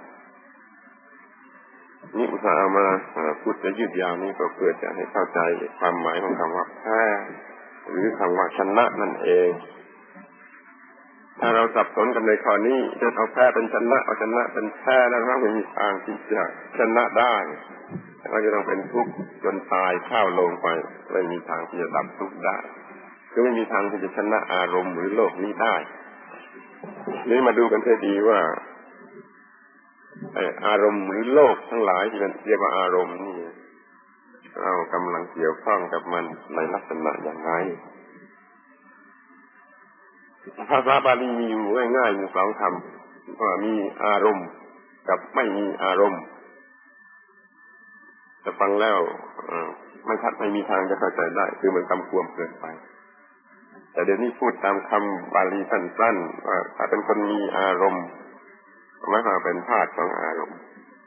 นี่อุตส่าห์เอามาพูดจะยืดยาวนี้ก็เพื่อจะให้เข้าใจความหมายของคำว่าแพ้หรือคำว่าชนะนั่นเองถ้าเราสับสนกันในข้อนี้จะเอาแพ้เป็นชนะเอาชนะเป็นแพ้แล้วเราไม่มีทางที่จะชนะได้เราจะต้องเป็นทุกข์จนตายเข้าลงไปไม่มีทางที่จะดับทุกข์ได้คือไม่มีทางที่จะชนะอารมณ์หรือโลกนี้ได้นี่มาดูกันให้ดีว่าอารมณ์หรือโลกทั้งหลายที่เรียกว่าอารมณ์นี่เรากำลังเกี่ยวข้องกับมันในลักษณะอย่างไรภาษาบาลีมีอยู่ง่ายๆอยู่สองคำว่ามีอารมณ์กับไม่มีอารมณ์จะฟังแล้วไม่ทัดไม่มีทางจะเข้าใจได้คือมันคำควมเกินไปแต่เดี๋ยวนี้พูดตามคำบาลีสั้นๆว่าถ้าเป็นคนมีอารมณ์หมายความเป็นธาตุของอารมณ์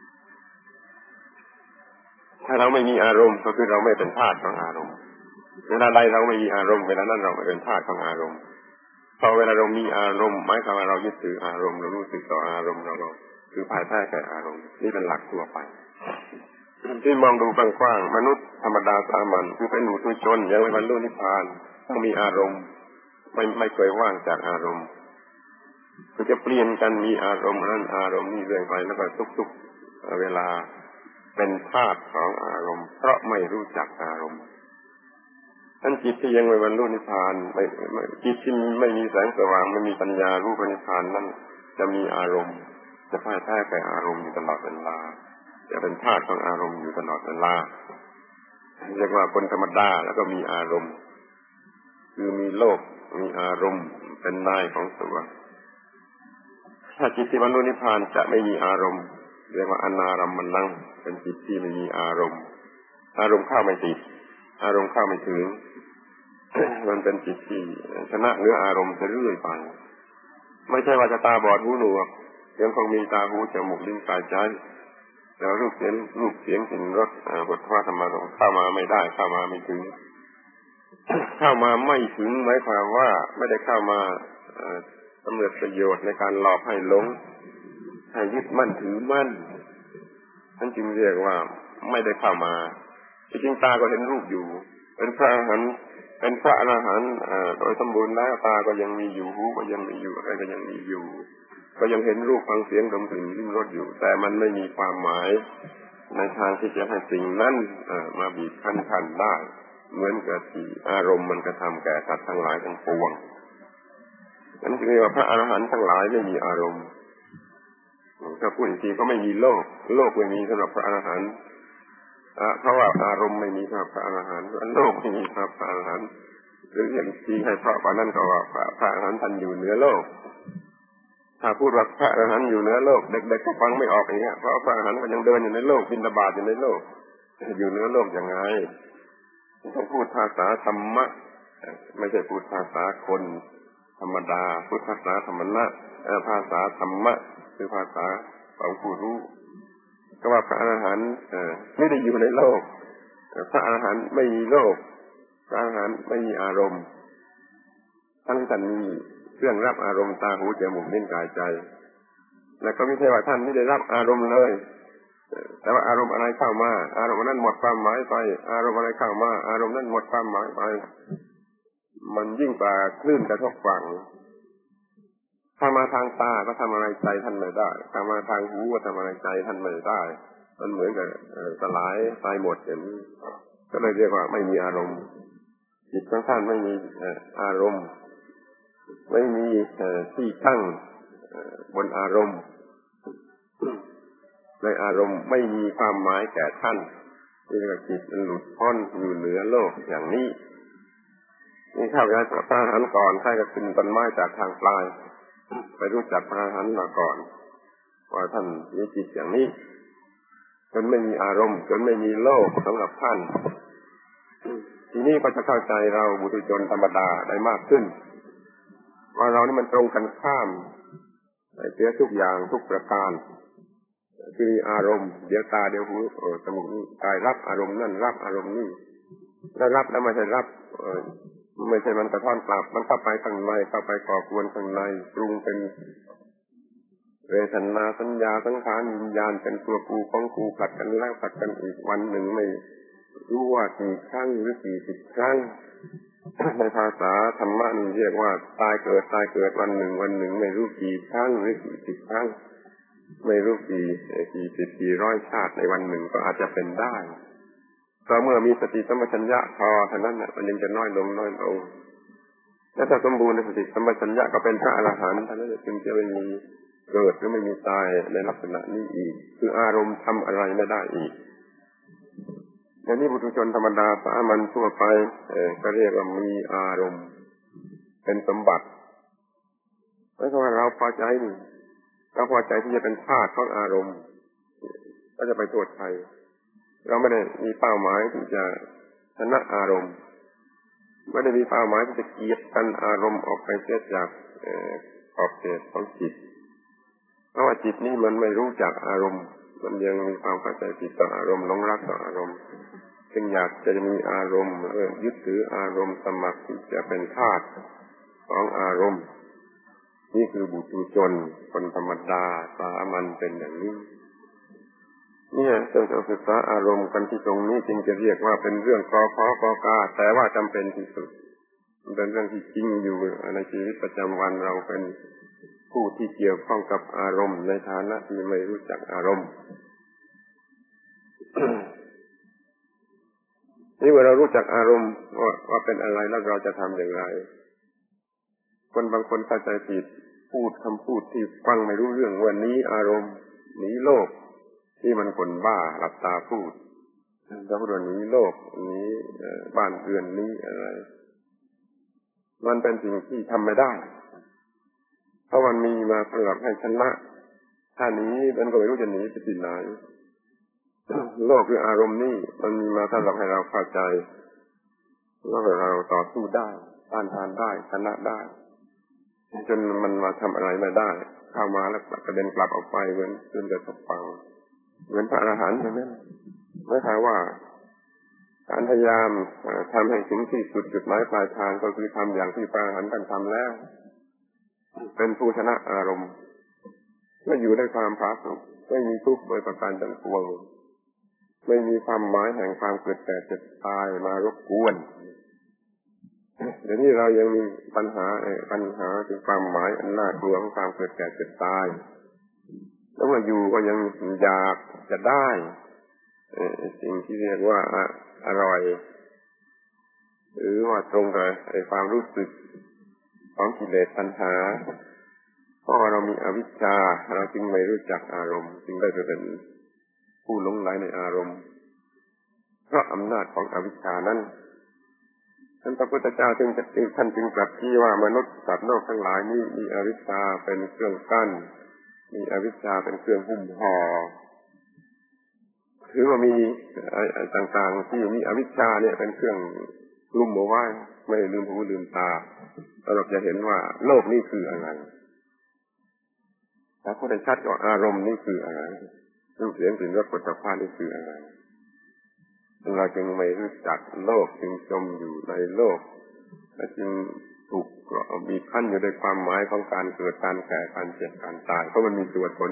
ถ้าเราไม่มีอารมณ์ก็คือเราไม่เป็นธาตุของอารมณ์เวลาใดเราไม่มีอารมณ์เวลานั้นเราไม่เป็นธาตุของอารมณ์พอเวลาเรามีอารมณ์หมายความว่าเรายึดถืออารมณ์เรารู้สึกต่ออารมณ์เราคือพ่ายแพ้แก่อารมณ์นี่เป็นหลักทั่วไปที่มองดูกว้างๆมนุษย์ธรรมดาสามัญคือเป็นหมู่ทุชนยังไม่บรรลุนิพพานต้องมีอารมณ์ไม่ไม่เคยว่างจากอารมณ์ก็จะเปลี่ยนกันมีอารมณ์นั้นอารมณ์นี้เรื่อยไปแล้วก็ทุกๆเวลาเป็นธาตุของอารมณ์เพราะไม่รู้จักอารมณ์ท่านจิตที่ยังไม่บรรลุนิพพานไม่จิตที่ไม่มีแสงสว่างไม่มีปัญญารู้นิพพานนั้นจะมีอารมณ์จะพ่ายแพ้แก่อารมณ์อยู่ตลอดเวลาจะเป็นธาตุของอารมณ์อยู่ตลอดเวลาเรียกว่าคนธรรมดาแล้วก็มีอารมณ์คือมีโลกมีอารมณ์เป็นนายของตัวถ้าจิตที่บรรลุนิพพานจะไม่มีอารมณ์เรียกว่าอนารัมมณังเป็นจิตที่ไม่มีอารมณ์อารมณ์เข้าไม่ติดอารมณ์เข้าไม่ถึงมันเป็นจิตที่ชนะเนื้ออารมณ์ไปเรื่อยไปไม่ใช่ว่าจะตาบอดหูหนวกยังคงมีตาหูจมูกลิ้นกายใจแล้วรูปเสียงรูปเสียงกลิ่นรสบทว่าธรรมะเข้ามาไม่ได้เข้ามาไม่ถึงเข้ามาไม่ถึงหมายความว่าไม่ได้เข้ามาสำเร็จประโยชน์ในการหลอกให้หลงให้ยึดมั่นถือมั่นนั่นจึงเรียกว่าไม่ได้เข้ามาจริงๆตาก็เห็นรูปอยู่เป็นพระอรหันต์เป็นพระอรหันต์โดยสมบูรณ์แล้วตาก็ยังมีอยู่หูก็ยังมีอยู่อะไรก็ยังมีอยู่ก็ยังเห็นรูปฟังเสียงดมกลิ่นลิ้มรสอยู่แต่มันไม่มีความหมายในทางที่จะให้สิ่งนั้นมาบีบคั้นคันได้เหมือนกับที่อารมณ์มันกระทำแก่สัตว์ทั้งหลายทั้งปวงนั่นคือว่าพระอรหันต์ทั้งหลายไม่มีอารมณ์ถ้าพูดอีกทีก็ไม่มีโลกโลกไม่มีสำหรับพระอรหันต์เพราะว่าอารมณ์ไม่มีสำหรับพระอรหันต์โลกไม่มีสำหรับพระอรหันต์หรืออย่างจริงให้เพราะว่านั่นก็ว่าพระอรหันต์ท่านอยู่เหนือโลกถ้าพูดว่าพระอรหันต์อยู่เหนือโลกเด็กๆก็ฟังไม่ออกอย่างเงี้ยเพราะพระอรหันต์ก็ยังเดินอยู่ในโลกบิณฑบาตอยู่ในโลกอยู่เหนือโลกยังไงต้องพูดภาษาธรรมะไม่ใช่พูดภาษาคนธรรมดาพูดภาษาธรรมะภาษาธรรมะคือภาษาของผู้รู้ก็ว่าพระอรหันต์ไม่ได้อยู่ในโลกพระอรหันต์ไม่มีโลกพระอรหันต์ไม่มีอารมณ์ทั้งท่านมีเครื่องรับอารมณ์ตาหูจมูกลิ้นกายใจและก็ไม่ใช่ว่าท่านไม่ได้รับอารมณ์เลยแต่ว่าอารมณ์อะไรเข้ามาอารมณ์นั้นหมดความหมายไปอารมณ์อะไรเข้ามาอารมณ์นั้นหมดความหมายไปมันยิ่งกว่าคลื่นกระทบฝั่งถ้ามาทางตาก็ทำอะไรใจท่านไม่ได้ถ้ามาทางหูก็ทำอะไรใจท่านไม่ได้มันเหมือนกับสลายตายหมดอย่างนี้ก็เลยเรียกว่าไม่มีอารมณ์จิตของท่านไม่มีอารมณ์ไม่มีที่ตั้งบนอารมณ์ในอารมณ์ไม่มีความหมายแก่ท่านเรียกว่าจิตมันหลุดพ้นอยู่เหนือโลกอย่างนี้นี่ข้าพเจ้าพระอรหันต์ก่อนใครก็ขึ้นต้นไม้จากทางปลายไปรู้จักพระอรหันต์มาก่อนว่าท่านมีจิตอย่างนี้จนไม่มีอารมณ์จนไม่มีโลกสำหรับท่านทีนี้ก็จะเข้าใจเราบุตุชนธรรมดาได้มากขึ้นว่าเรานี่มันตรงกันข้ามในเสียทุกอย่างทุกประการคืออารมณ์เดี๋ยวตาเดี๋ยวหูเออจมูกนี่กายรับอารมณ์นั่นรับอารมณ์นี่แล้วรับแล้วไม่ใช่รับเออไม่ใช่มันกระท่อนกลับมันเข้าไปข้างในเข้าไปก่อกวนข้างในปรุงเป็นเวทนาสัญญาสังขารวิญญาณเป็นตัวกูของกูผลัดกันแล้วผลัดกันอีกวันหนึ่งไม่รู้ว่ากี่ครั้งหรือกี่สิบครั้งในภาษาธรรมะนี่เรียกว่าตายเกิดตายเกิดวันหนึ่งวันหนึ่งไม่รู้กี่ครั้งหรือกี่สิบครั้งไม่รู้กี่กี่สิบกี่ร้อยชาติในวันหนึ่งก็อาจจะเป็นได้เพราะเมื่อมีสติสัมปชัญญะพอเท่านั้นน่ะมันยังจะน้อยลงน้อยลงและถ้าสมบูรณ์ในสติสัมปชัญญะก็เป็นพระอรหันต์เท่านั้นจึงจะไม่มีเกิดหรือไม่มีตายในลักษณะนี้อีกคืออารมณ์ทำอะไรไม่ได้อีกอย่างนี้บุตุชนธรรมดาสามัญทั่วไปเออก็เรียกว่ามีอารมณ์เป็นสมบัติเพราะว่าเราพอใจนี่เราพอใจที่จะเป็นทาสของอารมณ์ก็จะไปโทษใครเราไม่ได้มีเป้าหมายที่จะชนะอารมณ์ไม่ได้มีเป้าหมายที่จะเกลียดกันอารมณ์ออกไปเสียจากขอบเขตของจิตเพราะว่าจิตนี้มันไม่รู้จักอารมณ์มันยังมีความเข้าใจผิดต่ออารมณ์หลงรักต่ออารมณ์จึงอยากจะมีอารมณ์เออยึดถืออารมณ์สมัครที่จะเป็นทาสของอารมณ์นี่คือบุตุชนคนธรรมดาสามัญเป็นอย่างนี้เนี่ยเราจะศึกษาอารมณ์กันที่ตรงนี้จึงจะเรียกว่าเป็นเรื่องกอขอกอกาแต่ว่าจำเป็นที่สุดเป็นเรื่องที่จริงอยู่ในชีวิตประจำวันเราเป็นผู้ที่เกี่ยวข้องกับอารมณ์ในฐานะที่ไม่รู้จักอารมณ์ นี่เมื่อเรารู้จักอารมณ์ว่าว่าเป็นอะไรแล้วเราจะทำอย่างไรคนบางคนเข้าใจผิดพูดคำพูดที่ฟังไม่รู้เรื่องว่านี้อารมณ์หนีโลกที่มันคนบ้าหลับตาพูดแล้วก็หนีโลกนี้บ้านเรือนนี้อะไรมันเป็นสิ่งที่ทำไม่ได้เพราะมันมีมาสำหรับให้ชนะถ้าหนีมันก็ไม่รู้จะหนีไปที่ไหนโลกคืออารมณ์นี่มันมีมาสำหรับให้เราเข้าใจว่าเราต่อสู้ได้ต้านทานได้ชนะได้จนมันมาทำอะไรไม่ได้เข้ามาแล้วกระเด็นกลับออกไปเหมือนจนจะตกฟังเหมือนพระอรหันต์ใช่ไหมไม่ใช่ว่าการพยายามทำให้ถึงที่สุดจุดหมายปลายทางก็คือทำอย่างที่พระอรหันต์ท่านทำแล้วเป็นผู้ชนะอารมณ์ไม่อยู่ในความผาสุกไม่มีทุกข์โดยประการทั้งปวงไม่มีความหมายแห่งความเกิดแก่เจ็บตายมารบกวนเดี๋ยวนี้เรายังมีปัญหาปัญหาคือความหมายอันน่ากลัวของความเกิดแก่เจ็บตายแล้วมาอยู่ก็ยังอยากจะได้สิ่งที่เรียกว่าอร่อยหรือว่าตรงกับความรู้สึกของกิเลสตัณหาเพราะเรามีอวิชชาเราจึงไม่รู้จักอารมณ์จึงได้เป็นผู้หลงไหลในอารมณ์เพราะอำนาจของอวิชชานั้นท่านพระพุทธเจ้าจึงจะท่านจึงตรัสที่ว่ามนุษย์สัตว์โลกทั้งหลายนี้มีอวิชชาเป็นเครื่องกั้นมีอวิชชาเป็นเครื่องหุ้มห่อถือว่ามีต่างๆที่มีอวิชชาเนี่ยเป็นเครื่องคลุมเอาไว้ไม่ลืมหูลืมตาเราจะเห็นว่าโลกนี้คืออะไรถ้าเขาได้ชัดว่าอารมณ์นี่คืออะไรรูปเสียงกลิ่นรสผลิตภัณฑ์นี่คืออะไรเราจึงไม่รู้จักโลกจึงจมอยู่ในโลกและจึงถูกบีบคั้นอยู่ด้วยความหมายของการเกิดการแก่การเจ็บการตายเพราะมันมีตัวตน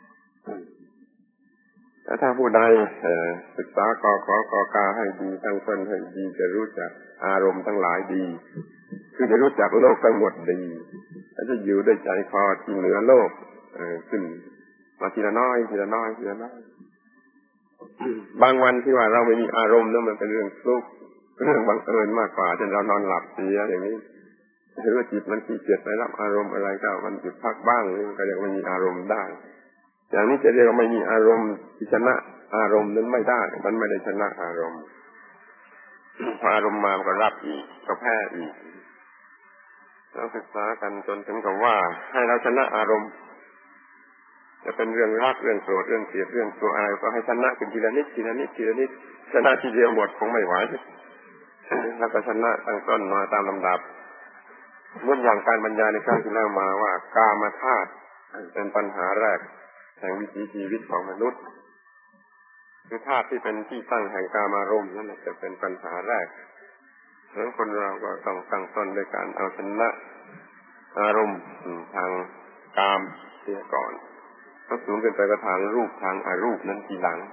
แต่ถ้าผู้ใดศึกษากอขอกอกาให้ดีตั้งต้นให้ดีจะรู้จักอารมณ์ทั้งหลายดีคือจะรู้จักโลกทั้งหมดดีและจะอยู่ด้วยใจคอที่เหนือโลกขึ้นมาทีละน้อยทีละน้อยทีละน้อยบางวันที่ว่าเราไม่มีอารมณ์นั่นมันเป็นเรื่องฟลุกเรื่องบังเอิญมากกว่าจนเรานอนหลับเสียอย่างนี้ถือว่าจิตมันขี้เกียจไปรับอารมณ์อะไรก็มันหยุดพักบ้างนี่ก็ยังไม่มีอารมณ์ได้อย่างนี้จะเรียกว่าไม่มีอารมณ์ที่ชนะอารมณ์นั้นไม่ได้มันไม่ได้ชนะอารมณ์พออารมณ์มามันก็รับอีกก็แพ้อีกเราศึกษากันจนถึงกับว่าให้เราชนะอารมณ์จะเป็นเรื่องรักเรื่องโกรธเรื่องเกลียดเรื่องตัวอะไรก็ให้ชนะเป็นทีละนิดทีละนิดทีละนิดชนะทีเดียวหมดคงไม่ไหวแล้วก็ชนะตั้งต้นมาตามลำดับเมื่ออย่างการบรรยายในครั้งที่แล้วมาว่ากามธาตุเป็นปัญหาแรกแห่งวิถีชีวิตของมนุษย์คือธาตุที่เป็นที่ตั้งแห่งกามารมณ์นั่นจะเป็นปัญหาแรกฉะนั้นคนเราก็ต้องตั้งต้นด้วยการเอาชนะอารมณ์ทางกามเสียก่อนก็สูงขึ้นไปก็ทางรูปทางอรูปนั้นทีหลัง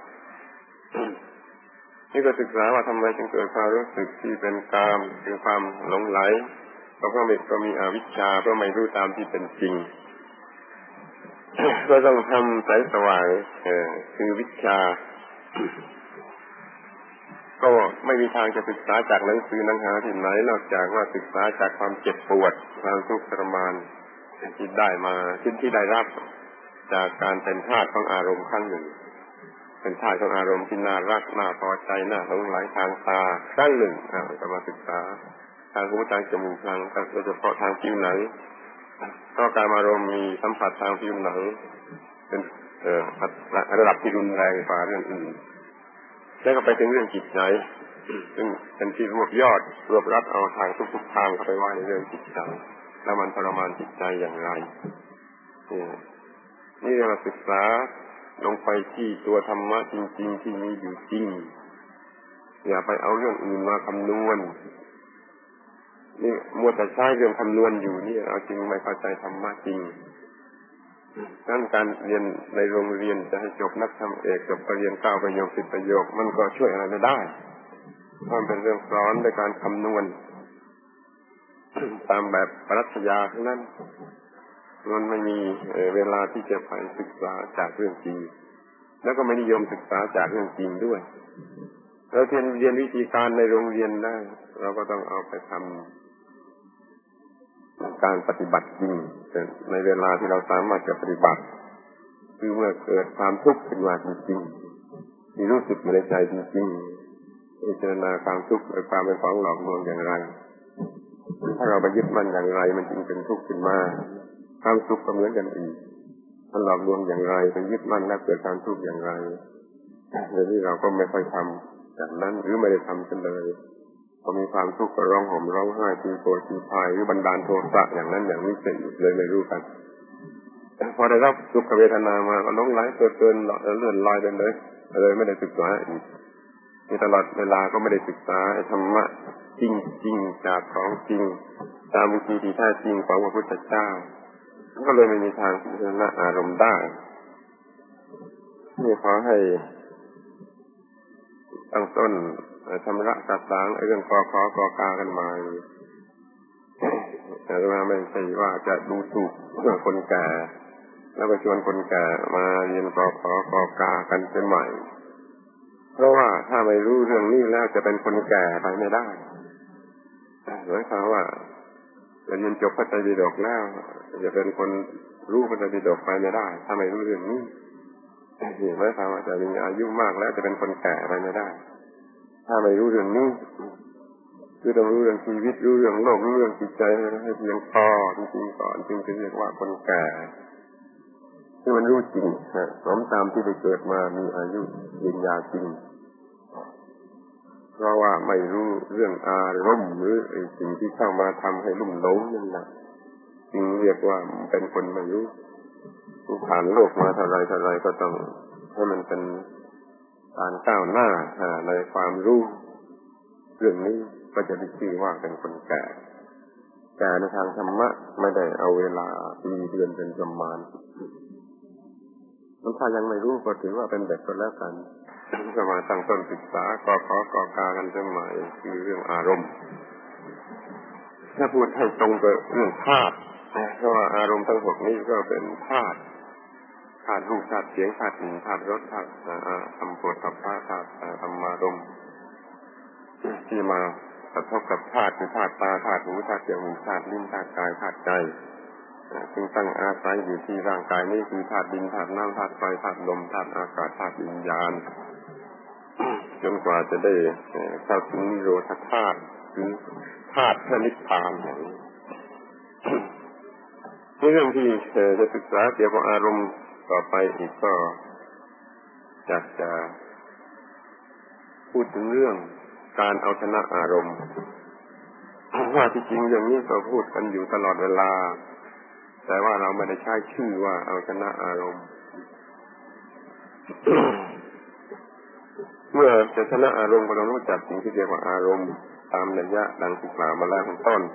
นี่ก็ศึกษาว่าทำไมจึงเกิดความรู้สึกที่เป็นกามคือความหลงไหลก็เพราะมันก็มีอวิชชาเพราะไม่รู้ตามที่เป็นจริง ก็ต้องทำสายสว่างคือวิชาก็ไม่มีทางจะศึกษาจากหนังสือหนังหาที่ไหนนอกจากว่าศึกษาจากความเจ็บปวดความทุกข์ทรมานที่ได้มาที่ที่ได้รับจากการเป็นธาตุของอารมณ์ครั้งหนึ่งเป็นธาตุของอารมณ์ที่น่ารักน่าพอใจน่าหลงไหลทางตาครั้งหนึ่งก็มาศึกษาทางหูทางจมูกทางโดยเฉพาะทางผิวหนังเพราะการอารมณ์มีสัมผัสทางผิวหนังเป็นเอ่อระดับที่รุนแรงกว่าเรื่องอื่นแล้วก็ไปถึงเรื่องจิตใจซึ่งเป็นที่รวบยอดรวบรัดเอาทางทุกๆทางเข้าไปว่าในเรื่องจิตใจแล้วมันทรมานจิตใจอย่างไรนี่เราศึกษาลงไปที่ตัวธรรมะจริงๆที่มีอยู่จริงอย่าไปเอาเรื่องอื่นมาคำนวณนี่มัวแต่ใช้เรื่องคำนวณอยู่นี่เอาจริงไม่เข้าใจธรรมะจริงงั้นการเรียนในโรงเรียนจะให้จบนักธรรมเอกจบปริญญาเก้าประโยคสิบประโยคมันก็ช่วยอะไรไม่ได้เพราะมันเป็นเรื่องสอนในการคำนวณตามแบบปรัชญาทั้งนั้นมันไม่มีเวลาที่จะไปศึกษาจากเรื่องจริงแล้วก็ไม่นิยมศึกษาจากเรื่องจริงด้วยเราเรียนเรียนวิธีการในโรงเรียนได้เราก็ต้องเอาไปทำการปฏิบัติจริงในเวลาที่เราสามารถจะปฏิบัติคือเมื่อเกิดความทุกข์ขึ้นมาจริงๆมีรู้สึกในใจจริงๆพิจารณาความทุกข์โดยความเป็นของหลอกลวงอย่างไรถ้าเราไปยึดมั่นอย่างไรมันจึงเป็นทุกข์ขึ้นมาความสุขก็เหมือนกันอีกมันหลอกลวงอย่างไรไปยึดมั่นแล้วเกิดความทุกข์อย่างไรเรื่องนี้เราก็ไม่ค่อยทำจากนั้นหรือไม่ได้ทำกันเลยพอมีความทุกข์ก็ร้องห่มร้องไห้ตีโกรธตีพายหรือบันดาลโทสะอย่างนั้นอย่างนี้เป็นเลยไม่รู้กันพอได้รับทุกขเวทนามาก็หลงไหลเกิดเกินเลื่อนลอยไปเลยเลยไม่ได้ศึกษาอีกในตลอดเวลาก็ไม่ได้ศึกษาธรรมะจริงๆจากของจริงตามวิธีที่แท้จริงของพระพุทธเจ้าก็เลยไม่มีทางพิจารณาอารมณ์ได้นี่ขอให้ตั้งต้นชำระสัตว์ล้างเรื่องกอขอกอกากันมาแต่ว่าไม่ใช่ว่าจะดูถูกคนแก่แล้วไปชวนคนแก่มาเรียนกอขอกอกากันเป็นใหม่เพราะว่าถ้าไม่รู้เรื่องนี้แล้วจะเป็นคนแก่ไปไม่ได้หมายความว่าเรียนจบพระไตรปิฎกแล้วจะเป็นคนรู้พระไตรปิฎกไปไม่ได้ถ้าไม่รู้เรื่องนี้เห็นไหมทางอาจารย์มีอายุมากแล้วจะเป็นคนแก่ไปไม่ได้ถ้าไม่รู้เรื่องนี้คือต้องรู้เรื่องชีวิตรู้เรื่องโลกรู้เรื่องจิตใจให้เพียงพอจริงๆก่อนจึงจะเรียกว่าคนแก่ที่มันรู้จริงสมตามที่ได้เกิดมามีอายุยืนยาวจริงเพราะว่าไม่รู้เรื่องอารมณ์หรือไอ้สิ่งที่เข้ามาทำให้ลุ่มหลงนั่นแหละจึงเรียกว่าเป็นคนไม่รู้ผ่านโลกมาเท่าไรเท่าไรก็ต้องให้มันเป็นการก้าวหน้าในความรู้เรื่องนี้ก็จะได้ชื่อว่าเป็นคนแก่แก่ในทางธรรมะไม่ได้เอาเวลาปีเดือนเป็นประมาณถ้ายังไม่รู้ก็ถือว่าเป็นเด็กก็แล้วกันก็มาตั้งต้นศึกษากขอกกากันสมัยคือเรื่องอารมณ์ถ้าพูดให้ตรงกับเรื่องธาตุเพราะว่าอารมณ์ทั้งหกนี้ก็เป็นธาตุธาตุรูปธาตุเสียงธาตุกลิ่นธาตุรสธาตุธรรมโผฏฐัพพะธาตุธรรมารมณ์ที่มากระทบกับธาตุคือธาตุตาธาตุหูธาตุจมูกธาตุลิ้นธาตุกายธาตุใจซึ่งตั้งอาศัยอยู่ที่ร่างกายนี้คือธาตุดินธาตุน้ำธาตุไฟธาตุลมธาตุอากาศธาตุวิญญาณจนกว่าจะได้เข้าถึงนิโรธธาตุหรือธาตุพระนิพพานอย่างนี้เรื่องที่จะศึกษาเกี่ยวกับอารมณ์ต่อไปอีกก็อยากจะพูดถึงเรื่องการเอาชนะอารมณ์ว่าที่จริงอย่างนี้ก็พูดกันอยู่ตลอดเวลาแต่ว่าเราไม่ได้ใช้ชื่อว่าเอาชนะอารมณ์ เมื่อจะชนะอารมณ์ก็ต้องรู้จักสิ่งที่เรียกว่าอารมณ์ตามนัยยะดังที่กล่าวมาแล้วข้างต้น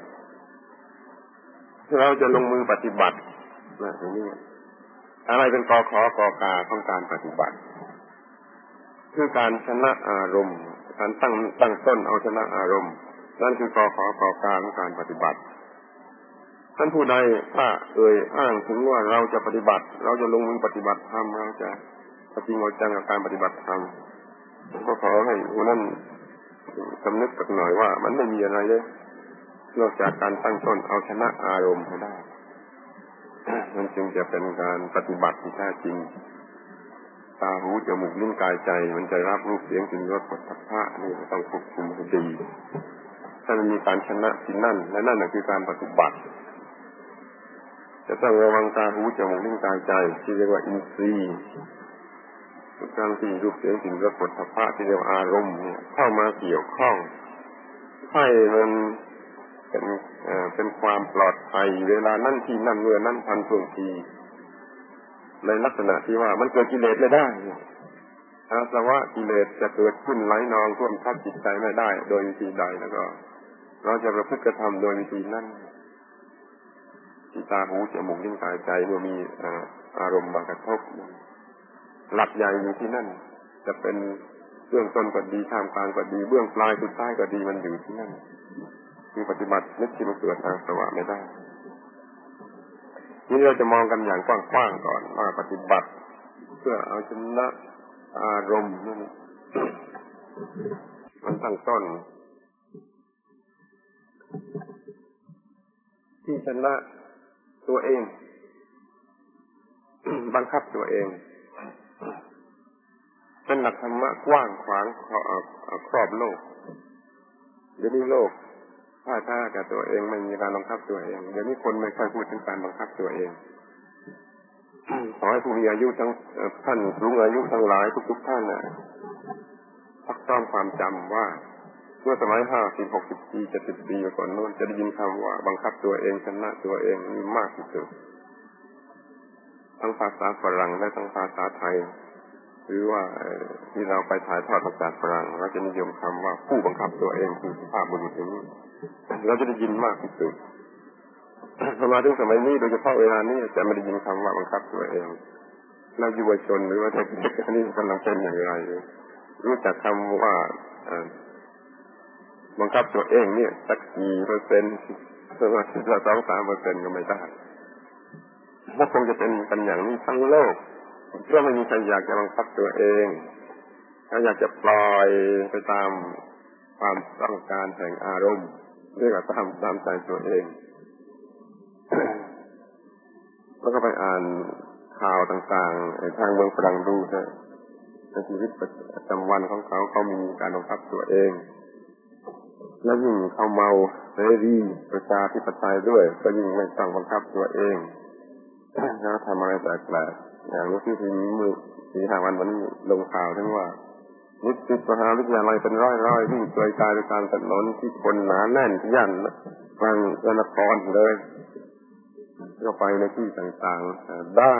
เราจะลงมือปฏิบัตินะอย่างนี้อะไรเป็นกขอกกาของการปฏิบัติคือการชนะอารมณ์การตั้งตั้งต้นเอาชนะอารมณ์นั่นคือกขอกกาของการปฏิบัติท่านผู้ใดถ้าเอ่ยอ้างถึงว่าเราจะปฏิบัติเราจะลงมือปฏิบัติธรรมเราจะจริงจังกับการปฏิบัติธรรมก็ขอให้ผู้นั้นสำนึกสักหน่อยว่ามันไม่มีอะไรเลยนอกจากการตั้งต้นเอาชนะอารมณ์ให้ได้มันจึงจะเป็นการปฏิบัติที่แท้จริงตาหูจมูกลิ้นกายใจมันจะรับรูปเสียงกลิ่นรสโผฏฐัพพะนี่ต้องควบคุมให้ดีถ้ามันมีการชนะที่นั่นและนั่นคือการปฏิบัติจะต้องระวังตาหูจมูกลิ้นกายใจที่เรียกว่าอินทรีย์การที่รูปเสียงกลิ่นรสโผฏฐัพพะที่เรียกว่าอารมณ์เนี่ยเข้ามาเกี่ยวข้องให้มันเป็นเอ่อเป็นความปลอดภัยเวลานั่นที่นั่นเมื่อนั่นทันท่วงทีในลักษณะที่ว่ามันเกิดกิเลสไม่ได้อาสวะกิเลสจะเกิดขึ้นไหลนองท่วมทับจิตใจไม่ได้โดยวิธีใดแล้วก็เราจะประพฤติกระทำโดยวิธีนั้นที่ตาหูจมูกลิ้นกายใจเมื่อมีอารมณ์มากระทบหลักใหญ่อยู่ที่นั่นจะเป็นเบื้องต้นก็ดีท่ามกลางก็ดีเบื้องปลายสุดท้ายก็ดีมันอยู่ที่นั่นคือปฏิบัตินึกที่มันเกิดทางสวะไม่ได้นี่เราจะมองกันอย่างกว้างๆก่อนว่าปฏิบัติเพื่อเอาชนะอารมณ์นั่นมันตั้งต้นที่ชนะตัวเองบังคับตัวเองเป็นหลักธรรมะกว้างขวางครอบโลกเดี๋ยวนี้โลกถ้าถ้ากับตัวเองไม่มีการบังคับตัวเองเดี๋ยวนี้คนไม่ค่อยพูดถึงการบังคับตัวเองขอให้ผู้มีอายุทั้งท่านรู้อายุทั้งหลายทุกๆท่านน่ะพักต้อนความจำว่าเมื่อสมัยห้าสิบหกสิบปีเจ็ดสิบปีก่อนโน้นจะได้ยินคำว่าบังคับตัวเองชนะตัวเองมีมากที่สุดทั้งภาษาฝรั่งและทั้งภาษาไทยหรือว่าที่เราไปถ่ายทอดมาจากฝรั่งเราจะนิยมคำว่าผู้บังคับตัวเองคือสุภาพบุรุษอย่างนี้เราจะได้ยินมากที่สุดพอมาถึงสมัยนี้โดยเฉพาะเวลานี้จะไม่ได้ยินคำว่าบังคับตัวเองเราเยาวชนหรือว่าเด็กๆนี่กำลังเป็นอย่างไรรู้จักคำว่าบังคับตัวเองเนี่ยสักกี่เปอร์เซ็นต์สักสองสามเปอร์เซ็นต์ก็ไม่ได้ถ้าคงจะเป็นกันอย่างนี้ทั้งโลกเพราะไม่มีใครอยากจะบังคับตัวเองถ้าอยากจะปล่อยไปตามความต้องการแห่งอารมณ์เรียกว่าตามตามใจตัวเองแล้วก็ไปอ่านข่าวต่างๆทางเมืองฝรั่งดูนะในชีวิตประจำวันของเขาเขามีการบังคับตัวเองแล้วยิ่งเขาเมาเสรีประชาธิปไตยด้วยก็ยิ่งไม่ต้องบังคับตัวเองแล้วทำอะไรแปลกๆอย่างที่ทีนี้มือสี่ห้าวันวันลงข่าวถึงว่านิสิตมหาวิทยาลัยเป็นร้อยๆวิ่งเปลือยกายไปตามถนนที่คนหนาแน่นที่ย่านกลางนครเลยก็ไปในที่ต่างๆได้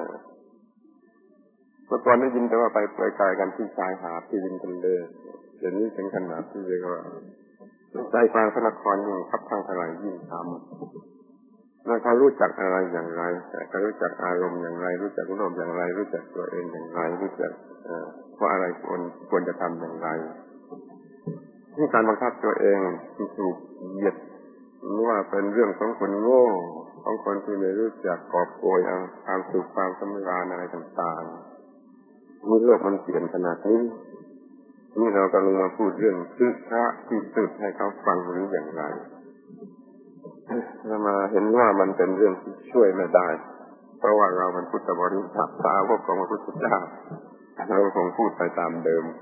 เมื่อก่อนได้ยินแต่ว่าไปเปลือยกายกันที่ชายหาดที่ริมทะเลเดี๋ยวนี้ถึงขนาดที่เรียกว่าใจกลางนครยิ่งคับข้างเท่าไหร่ยิ่งทำแล้วเขารู้จักอะไรอย่างไรเขารู้จักอารมณ์อย่างไรรู้จักโลกอย่างไรรู้จักตัวเองอย่างไรรู้จักว่าอะไรควรควรจะทำอย่างไรที่การบังคับตัวเองที่ถูกเหยียดว่าเป็นเรื่องของคนโง่ของคนที่ไม่รู้จักกอบโกยเอาความสุขความสำราญอะไรต่างๆนี่โลกมันเปลี่ยนขนาดนี้นี่เรากำลังมาพูดเรื่องศึกษาที่สุดให้เขาฟังหรืออย่างไรเรามาเห็นว่ามันเป็นเรื่องที่ช่วยไม่ได้เพราะว่าเราเป็นพุทธบริษัทสาวกของพระพุทธเจ้าเราคงพูดไปตามเดิม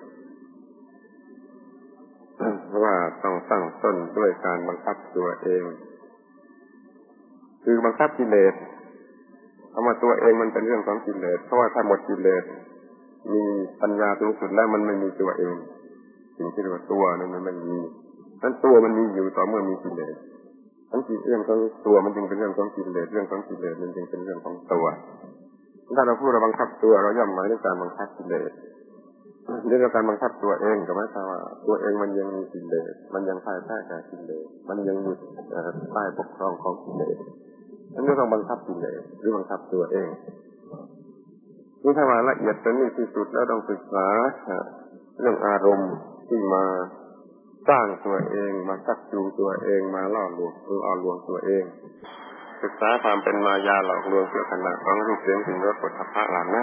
เพราะว่าต้องตั้งต้นด้วยการบังคับตัวเองคือบังคับกิเลสเอามาตัวเองมันเป็นเรื่องของกิเลสเพราะว่าถ้าหมดกิเลสมีปัญญาสูงสุดแล้วมันไม่มีตัวเองสิ่งที่เรียกว่าตัวนั้นมันไม่มีนั้นตัวมันมีอยู่ต่อเมื่อมีกิเลสทั้งที่เรื่องของตัวมันจึงเป็นเรื่องของกิเลสเรื่องของกิเลสมันจึงเป็นเรื่องของตัวถ้าเราพูดเราบังคับตัวเราย่อมหมายถึงการบังคับกิเลสเรื่องการบังคับตัวเองก็หมายความว่าตัวเองมันยังมีกิเลสมันยังพ่ายแพ้แก่กิเลสมันยังอยู่ใต้ปกครองของกิเลสอันนี้ต้องบังคับกิเลสหรือบังคับตัวเองนี่ถ้าว่าละเอียดเป็นที่สุดแล้วต้องศึกษาเรื่องอารมณ์ที่มาสร้างตัวเองมาชักจูงตัวเองมาล่อลวงล่อลวงตัวเองศึกษาความเป็นมายาหลอกลวงเพื่อขณะของรูปเสียงกลิ่นรสผลพระเหล่านั้น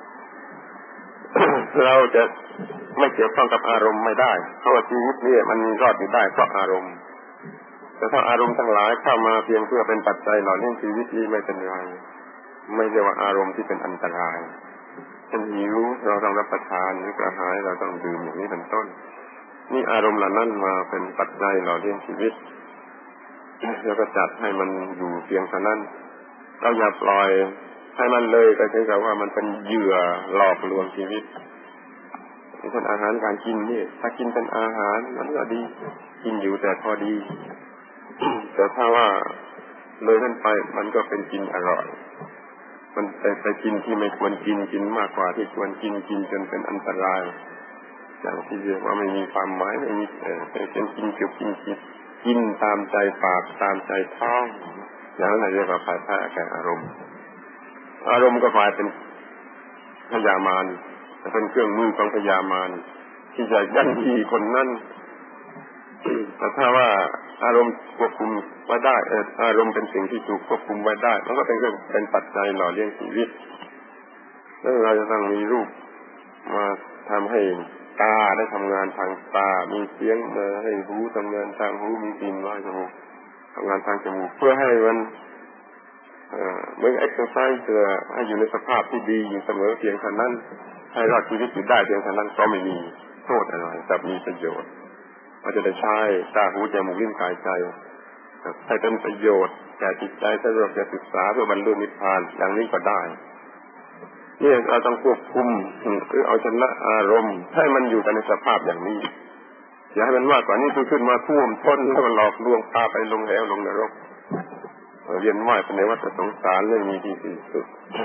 เราจะไม่เกี่ยวข้องกับอารมณ์ไม่ได้เพราะว่าชีวิตนี้มันรอดอยู่ได้เพราะอารมณ์แต่ถ้าอารมณ์ทั้งหลายเข้ามาเพียงเพื่อเป็นปัจจัยหล่อเลี้ยงชีวิตนี้ไม่เป็นไรไม่เรียกว่าอารมณ์ที่เป็นอันตรายเช่นหิวเราต้องรับประทานหรือกระหายเราต้องดื่มอย่างนี้เป็นต้นนี่อารมณ์เหล่านั้นมาเป็นปัจจัยหล่อเลี้ยงชีวิตแล้วก็จัดให้มันอยู่เพียงเท่านั้นเราอย่าปล่อยให้มันเลยก็ใช่กับว่ามันเป็นเหยื่อหลอกลวงชีวิตเช่นอาหารการกินนี่ถ้ากินเป็นอาหารมันก็ดีกินอยู่แต่พอดี แต่ถ้าว่าเลยนั่นไปมันก็เป็นกินอร่อยมันไปไปกินที่ไม่ควรกินกินมากกว่าที่ควรกินกินจนเป็นอันตรายอย่างที่เรียกว่าไม่มีความหมายไม่มีเออเป็นกินเกี่ยวกินกินกินตามใจปากตามใจท้องอย่างนั้นเรียกว่าพ่ายแพ้แก่อารมณ์อารมณ์ก็กลายเป็นพยามารเป็นเครื่องมือของพยามารที่จะยันยีคนนั้นแต่ถ้าว่าอารมณ์ควบคุมไว้ได้เอออารมณ์เป็นสิ่งที่ถูกควบคุมไว้ได้มันก็เป็นเรื่องเป็นปัจจัยหล่อเลี้ยงชีวิตแล้วเราจะต้องมีรูปมาทำให้ตาได้ทำงานทางตามีเสียงมาให้หูทำงานทางหูมีกลิ่นมาให้จมูกทำงานทางจมูกเพื่อให้มันเมื่อเอ็กซ์ไซส์เพื่อให้อยู่ในสภาพที่ดีอยู่เสมอเพียงเท่านั้นให้รอดชีวิตอยู่ได้เพียงเท่านั้นก็ไม่มีโทษอะไรแต่มีประโยชน์เราจะได้ใช้ตาหูจมูกลิ้นกายใจให้เป็นประโยชน์แก่จิตใจสำหรับการศึกษาเพื่อบรรลุนิพพานอย่างนี้ก็ได้นี่เราต้องควบคุมหรือเอาชนะอารมณ์ให้มันอยู่กันในสภาพอย่างนี้อย่าให้มันมากกว่านี้ขึ้นมาท่วมท้นแล้วมันหลอกลวงพาไปลงเหวลงนรกเรียนว่ายในวัฏสงสารไม่มีที่สิ้นสุด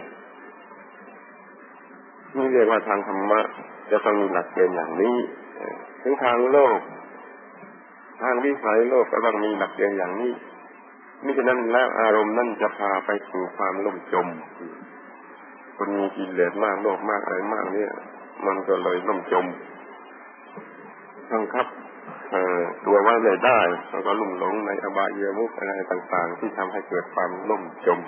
นี่เรียกว่าทางธรรมะจะต้องมีหลักเกณฑ์อย่างนี้ถึงทางโลกทางวิสัยโลกก็ต้องมีหลักเกณฑ์อย่างนี้มิฉะนั้นแล้วอารมณ์นั่นจะพาไปสู่ความล่มจมคนมีกิเลสมากโลภมากอะไรมากเนี่ยมันก็เลยล่มจมบังคับตัวไว้ไม่ได้แล้วก็ลุ่มหลงในอบายมุขอะไรต่างๆที่ทำให้เกิดความล่มจม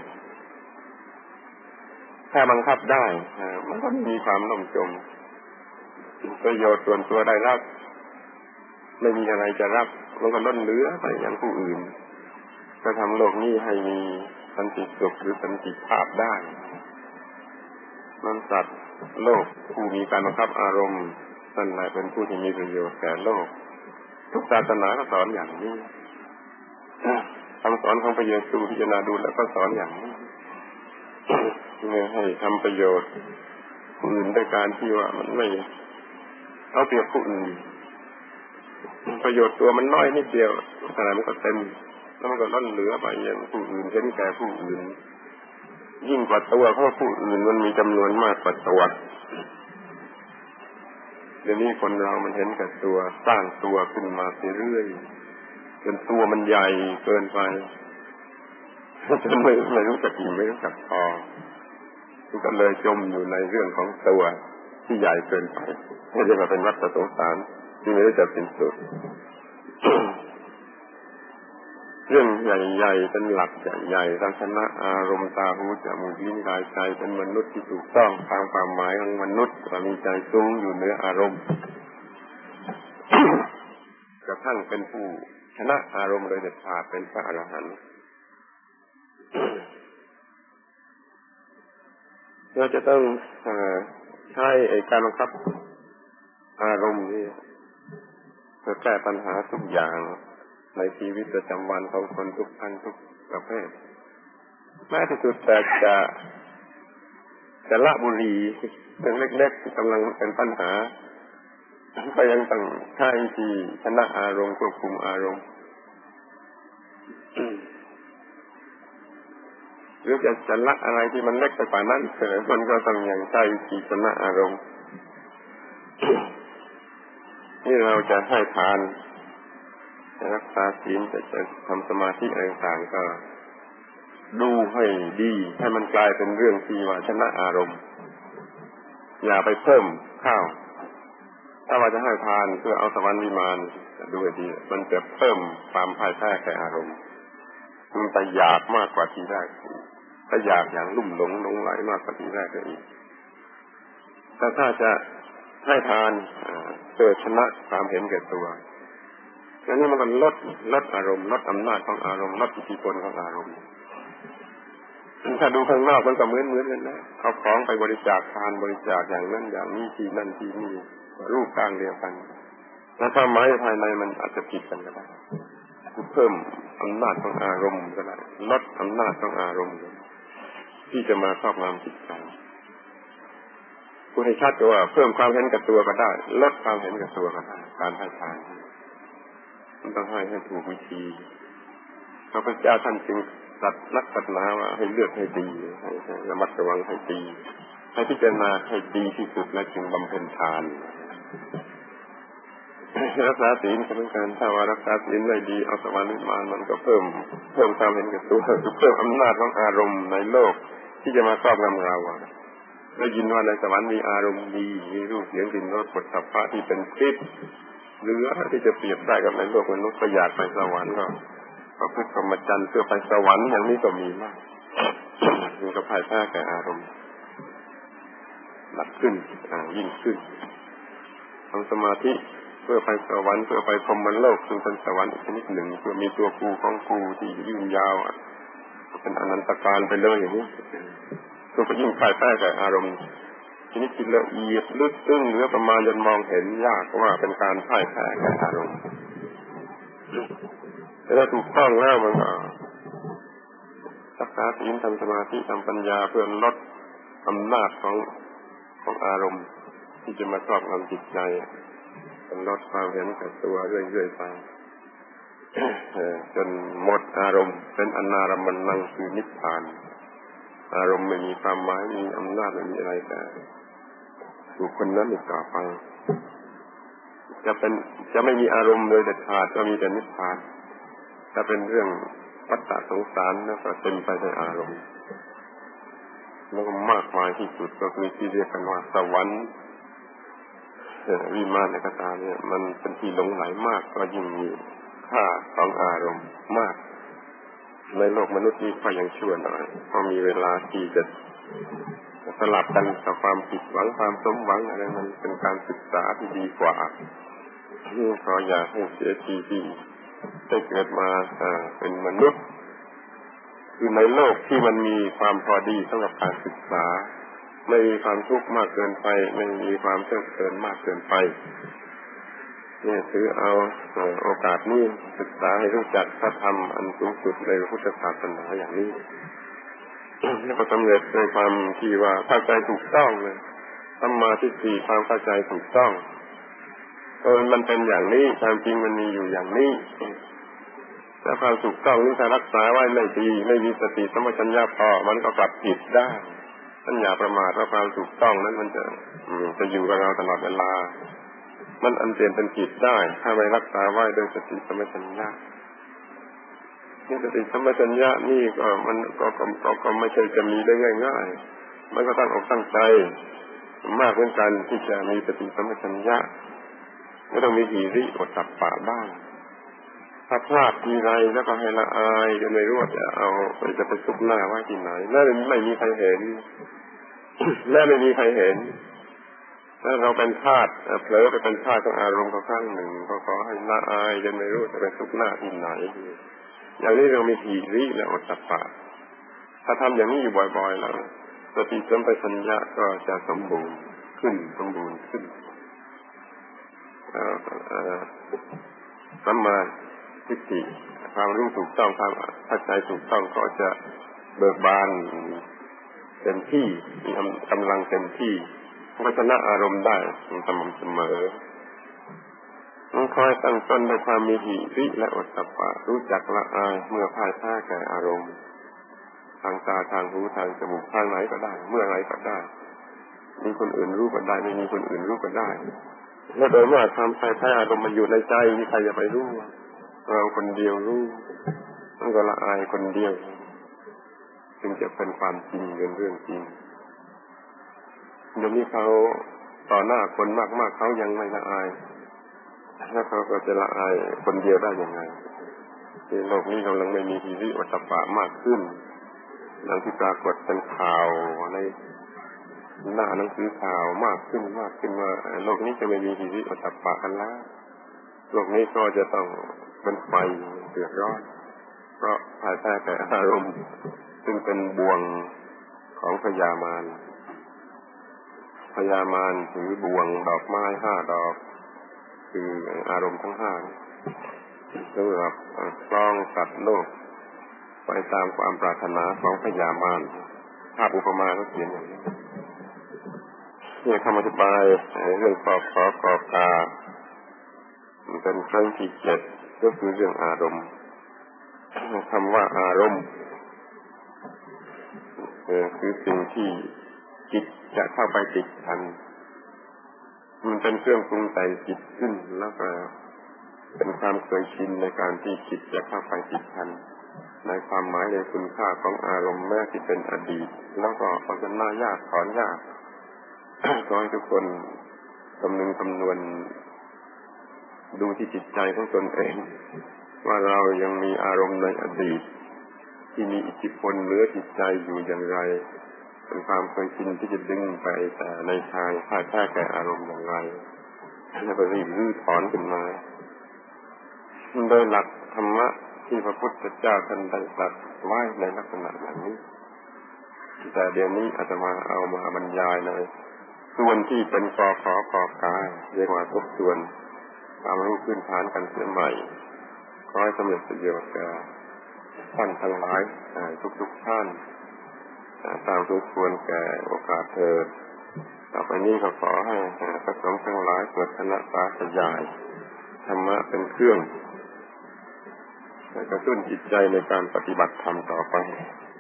ถ้าบังคับได้มันก็มีความล่มจมประโยชน์ส่วนตัวได้รับไม่มีอะไรจะรับมันก็ล้นเหลือไปอย่างผู้อื่นก็ทำโลกนี้ให้มีสันติสุขหรือสันติภาพได้นั้นสัตว์โลกผู้มีการบังคับอารมณ์นั่นแหละเป็นผู้ที่มีประโยชน์แก่โลกทุกศาสนาก็สอนอย่างนี้คำสอนของพระเยซูพิจารณาดูแล้วก็สอนอย่างนี้ให้ทำประโยชน์ผู้อื่นด้วยการที่ว่ามันไม่เอาเปรียบผู้อื่นประโยชน์ตัวมันน้อยนิดเดียวอะไรมันก็เต็มแล้วมันก็ล้นเหลือไปยังผู้อื่นเห็นแก่ผู้อื่นยิ่งกว่าตัวเพราะผู้อื่นมันมีจำนวนมากกว่าตัวเดี๋ยวนี้คนเรามันเห็นแก่ตัวสร้างตัวขึ้นมาเรื่อยๆจนตัวมันใหญ่เกินไปจนไม่ไม่รู้จักอิ่มไม่รู้จักพอก็เลยจมอยู่ในเรื่องของตัวที่ใหญ่เกินไปไม่ใช่มาเป็นวัฏสงสารที่ไม่รู้จักสิ้นสุด เรื่องใหญ่ๆเป็นหลักใหญ่ๆลักษณะอารมณ์ตาหูจมูกลิ้นกายใจเป็นมนุษย์ที่ถูกต้องตามความหมายของมนุษย์มีใจสูงอยู่เหนืออารมณ์ กระทั่งเป็นผู้ชนะอารมณ์โดยเด็ดขาดเป็นพระอรหันต์ เราจะต้องใช้การบังคับอารมณ์นี้เพื่อแก้ปัญหาทุกอย่างในชีวิตประจำวันของคนทุกท่านทุกประเภทแม้ที่สุดแต่จะจะละบุหรี่เรื่องเล็กๆที่กำลังเป็นปัญหาก็ยังต้องใช้วิธีชนะอารมณ์ควบคุมอารมณ์หรือจะจะละอะไรที่มันเล็กไปกว่านั้นมันก็ต้องยังใช้วิธีชนะอารมณ์นี่เราจะให้ทานจะรักษาศีลจะจะทำสมาธิอะไรต่างๆก็ดูให้ดีให้มันกลายเป็นเรื่องที่ว่าชนะอารมณ์อย่าไปเพิ่มข้าวถ้าว่าจะให้ทานเพื่อเอาสวรรค์วิมานดูให้ดีมันจะเพิ่มความพ่ายแพ้แก่อารมณ์มันจะอยากมากกว่าทีแรกถ้าอยากอย่างลุ่มหลงหลงไหลมากกว่าทีแรกก็อีกแต่ถ้าจะให้ทานเพื่อชนะความเห็นแก่ตัวงั้นมันก็ลดลดอารมณ์ลดอำนาจของอารมณ์ลดอิทธิพลของอารมณ์ถ้าดูข้างนอกมันก็เหมือนเหมือนกันนะเอาของไปบริจาคทานบริจาคอย่างนั้นอย่างนี้ที่นั่นที่นี่รูปร่างเดียวกันแล้วความหมายภายในมันอาจจะผิดกันก็ได้เพิ่มอำนาจของอารมณ์ก็ได้ลดอำนาจของอารมณ์ที่จะมาครอบงำจิตใจพูดให้ชัดว่าเพิ่มความเห็นกับตัวก็ได้ลดความเห็นกับตัวก็ได้การให้ทานมันต้องให้ให้ถูกวิธีพระพุทธเจ้าท่านจึงตัดนักศาสนาว่าให้เลือกให้ดีให้ระมัดระวังให้ดีให้พิจารณาให้ดีที่สุดและจึงบำเพ็ญทานรักษาศีลเป็นการถ้าว่ารักษาศีลไม่ดีเอาสวรรค์วิมานมันก็เพิ่มเพิ่มความเห็นกับตัวเพิ่มอำนาจของอารมณ์ในโลกที่จะมาครอบงำเราได้ยินว่าในสวรรค์มีอารมณ์ดีมีรูปเสียงกลิ่นรสผลสัมผัสที่เป็นทิพย์หรือที่จะเปรียบได้กับในโลกมนุษย์ก็อยากไปสวรรค์ก็พระพุทธพรหมจรรย์เพื่อไปสวรรค์อย่างนี้ก็มีมากมันก็พ่ายแพ้แก่อารมณ์หนักขึ้นยิ่งขึ้นทำสมาธิเพื่อไปสวรรค์เพื่อไปพรหมโลกซึ่งเป็นสวรรค์อีกชนิดหนึ่งเพื่อมีตัวกูของกูที่ยืนยาวเป็นอนันตการไปเลยอย่างนี้ก็ยิ่งพ่ายแพ้แก่อารมณ์ชนิดที่ละเอียดลึกซึ้งเหลือประมาณจนมองเห็นยากว่าเป็นการพ่ายแพ้แก่อารมณ์แต่ถ้าถูกต้องแล้วมันก็รักษาศีลทำสมาธิทำปัญญาเพื่อลดอำนาจของของอารมณ์ที่จะมาครอบงำจิตใจลดความเห็นแก่ตัวเรื่อยๆไปจนหมดอารมณ์เป็นอนารมณังคือนิพพานอารมณ์ไม่มีความหมายมีอำนาจไม่มีอะไรแต่บุคคลนั้นอีกต่อไปจะเป็นจะไม่มีอารมณ์โดยเด็ดขาดจะมีแต่นิพพานถ้าเป็นเรื่องวัฏฏะสงสารแล้วก็เต็มไปด้วยอารมณ์แล้วก็มากมายที่สุดก็คือที่เรียกกันว่าสวรรค์วิมานในกตาเนี่ยมันเป็นที่หลงไหลมากก็ยิ่งมีค่าของอารมณ์มากในโลกมนุษย์นี้ก็ยังชั่วหน่อยพอมีเวลาที่จะสลับกันกับความผิดหวังความสมหวังอะไรมันเป็นการศึกษาที่ดีกว่าที่ขออยากให้เสียทีที่ได้เกิดมาเป็นมนุษย์คือในโลกที่มันมีความพอดีสำหรับการศึกษาไม่มีความทุกข์มากเกินไปไม่มีความเพลิดเพลินมากเกินไปเนี่ยถือเอาโอกาสนี้ศึกษาให้รู้จักพระธรรมอันสูงสุดในพุทธศาสนาอย่างนี้แล้วก็สำเร็จในความที่ว่าเข้าใจถูกต้องเลยสัมมาทิฏฐิความเข้าใจถูกต้องเออมันเป็นอย่างนี้ความจริงมันมีอยู่อย่างนี้แต่ความถูกต้องนี้ถ้ารักษาไว้ไม่ดีไม่มีสติสัมปชัญญะพอมันก็กลับผิดได้ท่านอย่าประมาทว่าความถูกต้องนั้นมันจะจะอยู่กับเราตลอดเวลามันอันเปลี่ยนเป็นผิดได้ถ้าไม่รักษาไว้โดยสติสัมปชัญญะนี่สติสัมปชัญญะนี่ก็มันก็ก็ก็ไม่ใช่จะมีได้ง่ายๆมันก็ตั้งอกตั้งใจมากเหมือนกันที่จะมีสติสัมปชัญญะไม่ต้องมีหิริโอตตัปปะบ้างถ้าพลาดทีไรแล้วก็ให้ละอายจนไม่รู้ว่าจะเอาไปจะไปซุกหน้าไว้ที่ไหนแล้วไม่มีใครเห็นแล้วไม่มีใครเห็นถ้าเราเป็นทาสเผลอไปเป็นทาสของอารมณ์ครั้งหนึ่งก็ขอให้ละอายจนไม่รู้จะไปซุกหน้าที่ไหนอย่างนี้เรามีหิริและโอตตัปปะถ้าทำอย่างนี้อยู่บ่อยๆแล้วสติสัมปชัญญะก็จะสมบูรณ์ขึ้นสมบูรณ์ขึ้นสัมมาทิฏฐิความรู้ถูกต้องความเข้าใจถูกต้องก็จะเบิกบานเต็มที่มีกำลังเต็มที่ก็ชนะอารมณ์ได้สม่ำเสมอต้องคอยตั้งต้นด้วยความมีหิริและโอตตัปปะรู้จักละอายเมื่อพ่ายแพ้แก่อารมณ์ทางตาทางหูทางจมูกทางไหนก็ได้เมื่อไรก็ได้มีคนอื่นรู้ก็ได้ไม่มีคนอื่นรู้ก็ได้และโดยเมื่อความพ่ายแพ้อารมณ์มันอยู่ในใจมีใครจะไปรู้เราคนเดียวรู้ต้องก็ละอายคนเดียวจึงจะเป็นความจริงเป็นเรื่องจริงเดี๋ยวนี้เขาต่อหน้าคนมากๆเขายังไม่ละอายแล้วเขาก็จะละอายคนเดียวได้ยังไงในโลกนี้กำลังไม่มีหิริโอตตัปปะมากขึ้นดังที่ปรากฏเป็นข่าวในหน้าหนังสือข่าวมากขึ้นมากขึ้นว่าโลกนี้จะไม่มีหิริโอตตัปปะกันแล้วโลกนี้ก็จะต้องเป็นไฟเดือดร้อนเพราะภายใต้แต่อารมณ์ซึ่งเป็นบ่วงของพยามารพยามารถือบ่วงดอกไม้ห้าดอกคืออารมณ์ทั้งห้าสำหรับคล้องสัตว์โลกไปตามความปรารถนาของพยามารภาพอุปมาก็เขียนอย่างนี้นี่คำอธิบายเรื่องปอขอกอกาเป็นครั้งที่เจ็ดก็คือเรื่องอารมณ์คำว่าอารมณ์คือสิ่งที่จิตจะเข้าไปติดพันมันเป็นเครื่องปรุงแต่งจิตขึ้นแล้วก็เป็นความเคยชินในการที่จิตจะเข้าไปติดพันในความหมายในคุณค่าของอารมณ์แม้ที่เป็นอดีตแล้วก็เอาจนน่ายากถอนยากขอให้ทุกคนคำนึงคำนวณดูที่จิตใจของตนเองว่าเรายังมีอารมณ์ในอดีตที่มีอิทธิพลเหนือจิตใจอยู่อย่างไรเป็นความเคยชินที่จะดึงไปแต่ในทางพ่ายแพ้แก่อารมณ์อย่างไรแล้วก็รีบรื้อถอนขึ้นมาโดยหลักธรรมะที่พระพุทธเจ้าท่านได้ตรัสไว้ในลักษณะอย่างนี้แต่เดี๋ยวนี้อาตมาเอามาบรรยายในส่วนที่เป็นกอขอกอกาเรียกว่าทบทวนความรู้พื้นฐานกันเสียใหม่ขอให้สำเร็จประโยชน์แก่ท่านทั้งหลายทุกๆท่านตามสมควรแก่โอกาสเถิดต่อไปนี้ก็ขอให้พระสงฆ์ทั้งหลายเกิดคณะสาธยายธรรมะเป็นเครื่องกระตุ้นจิตใจในการปฏิบัติธรรมต่อไป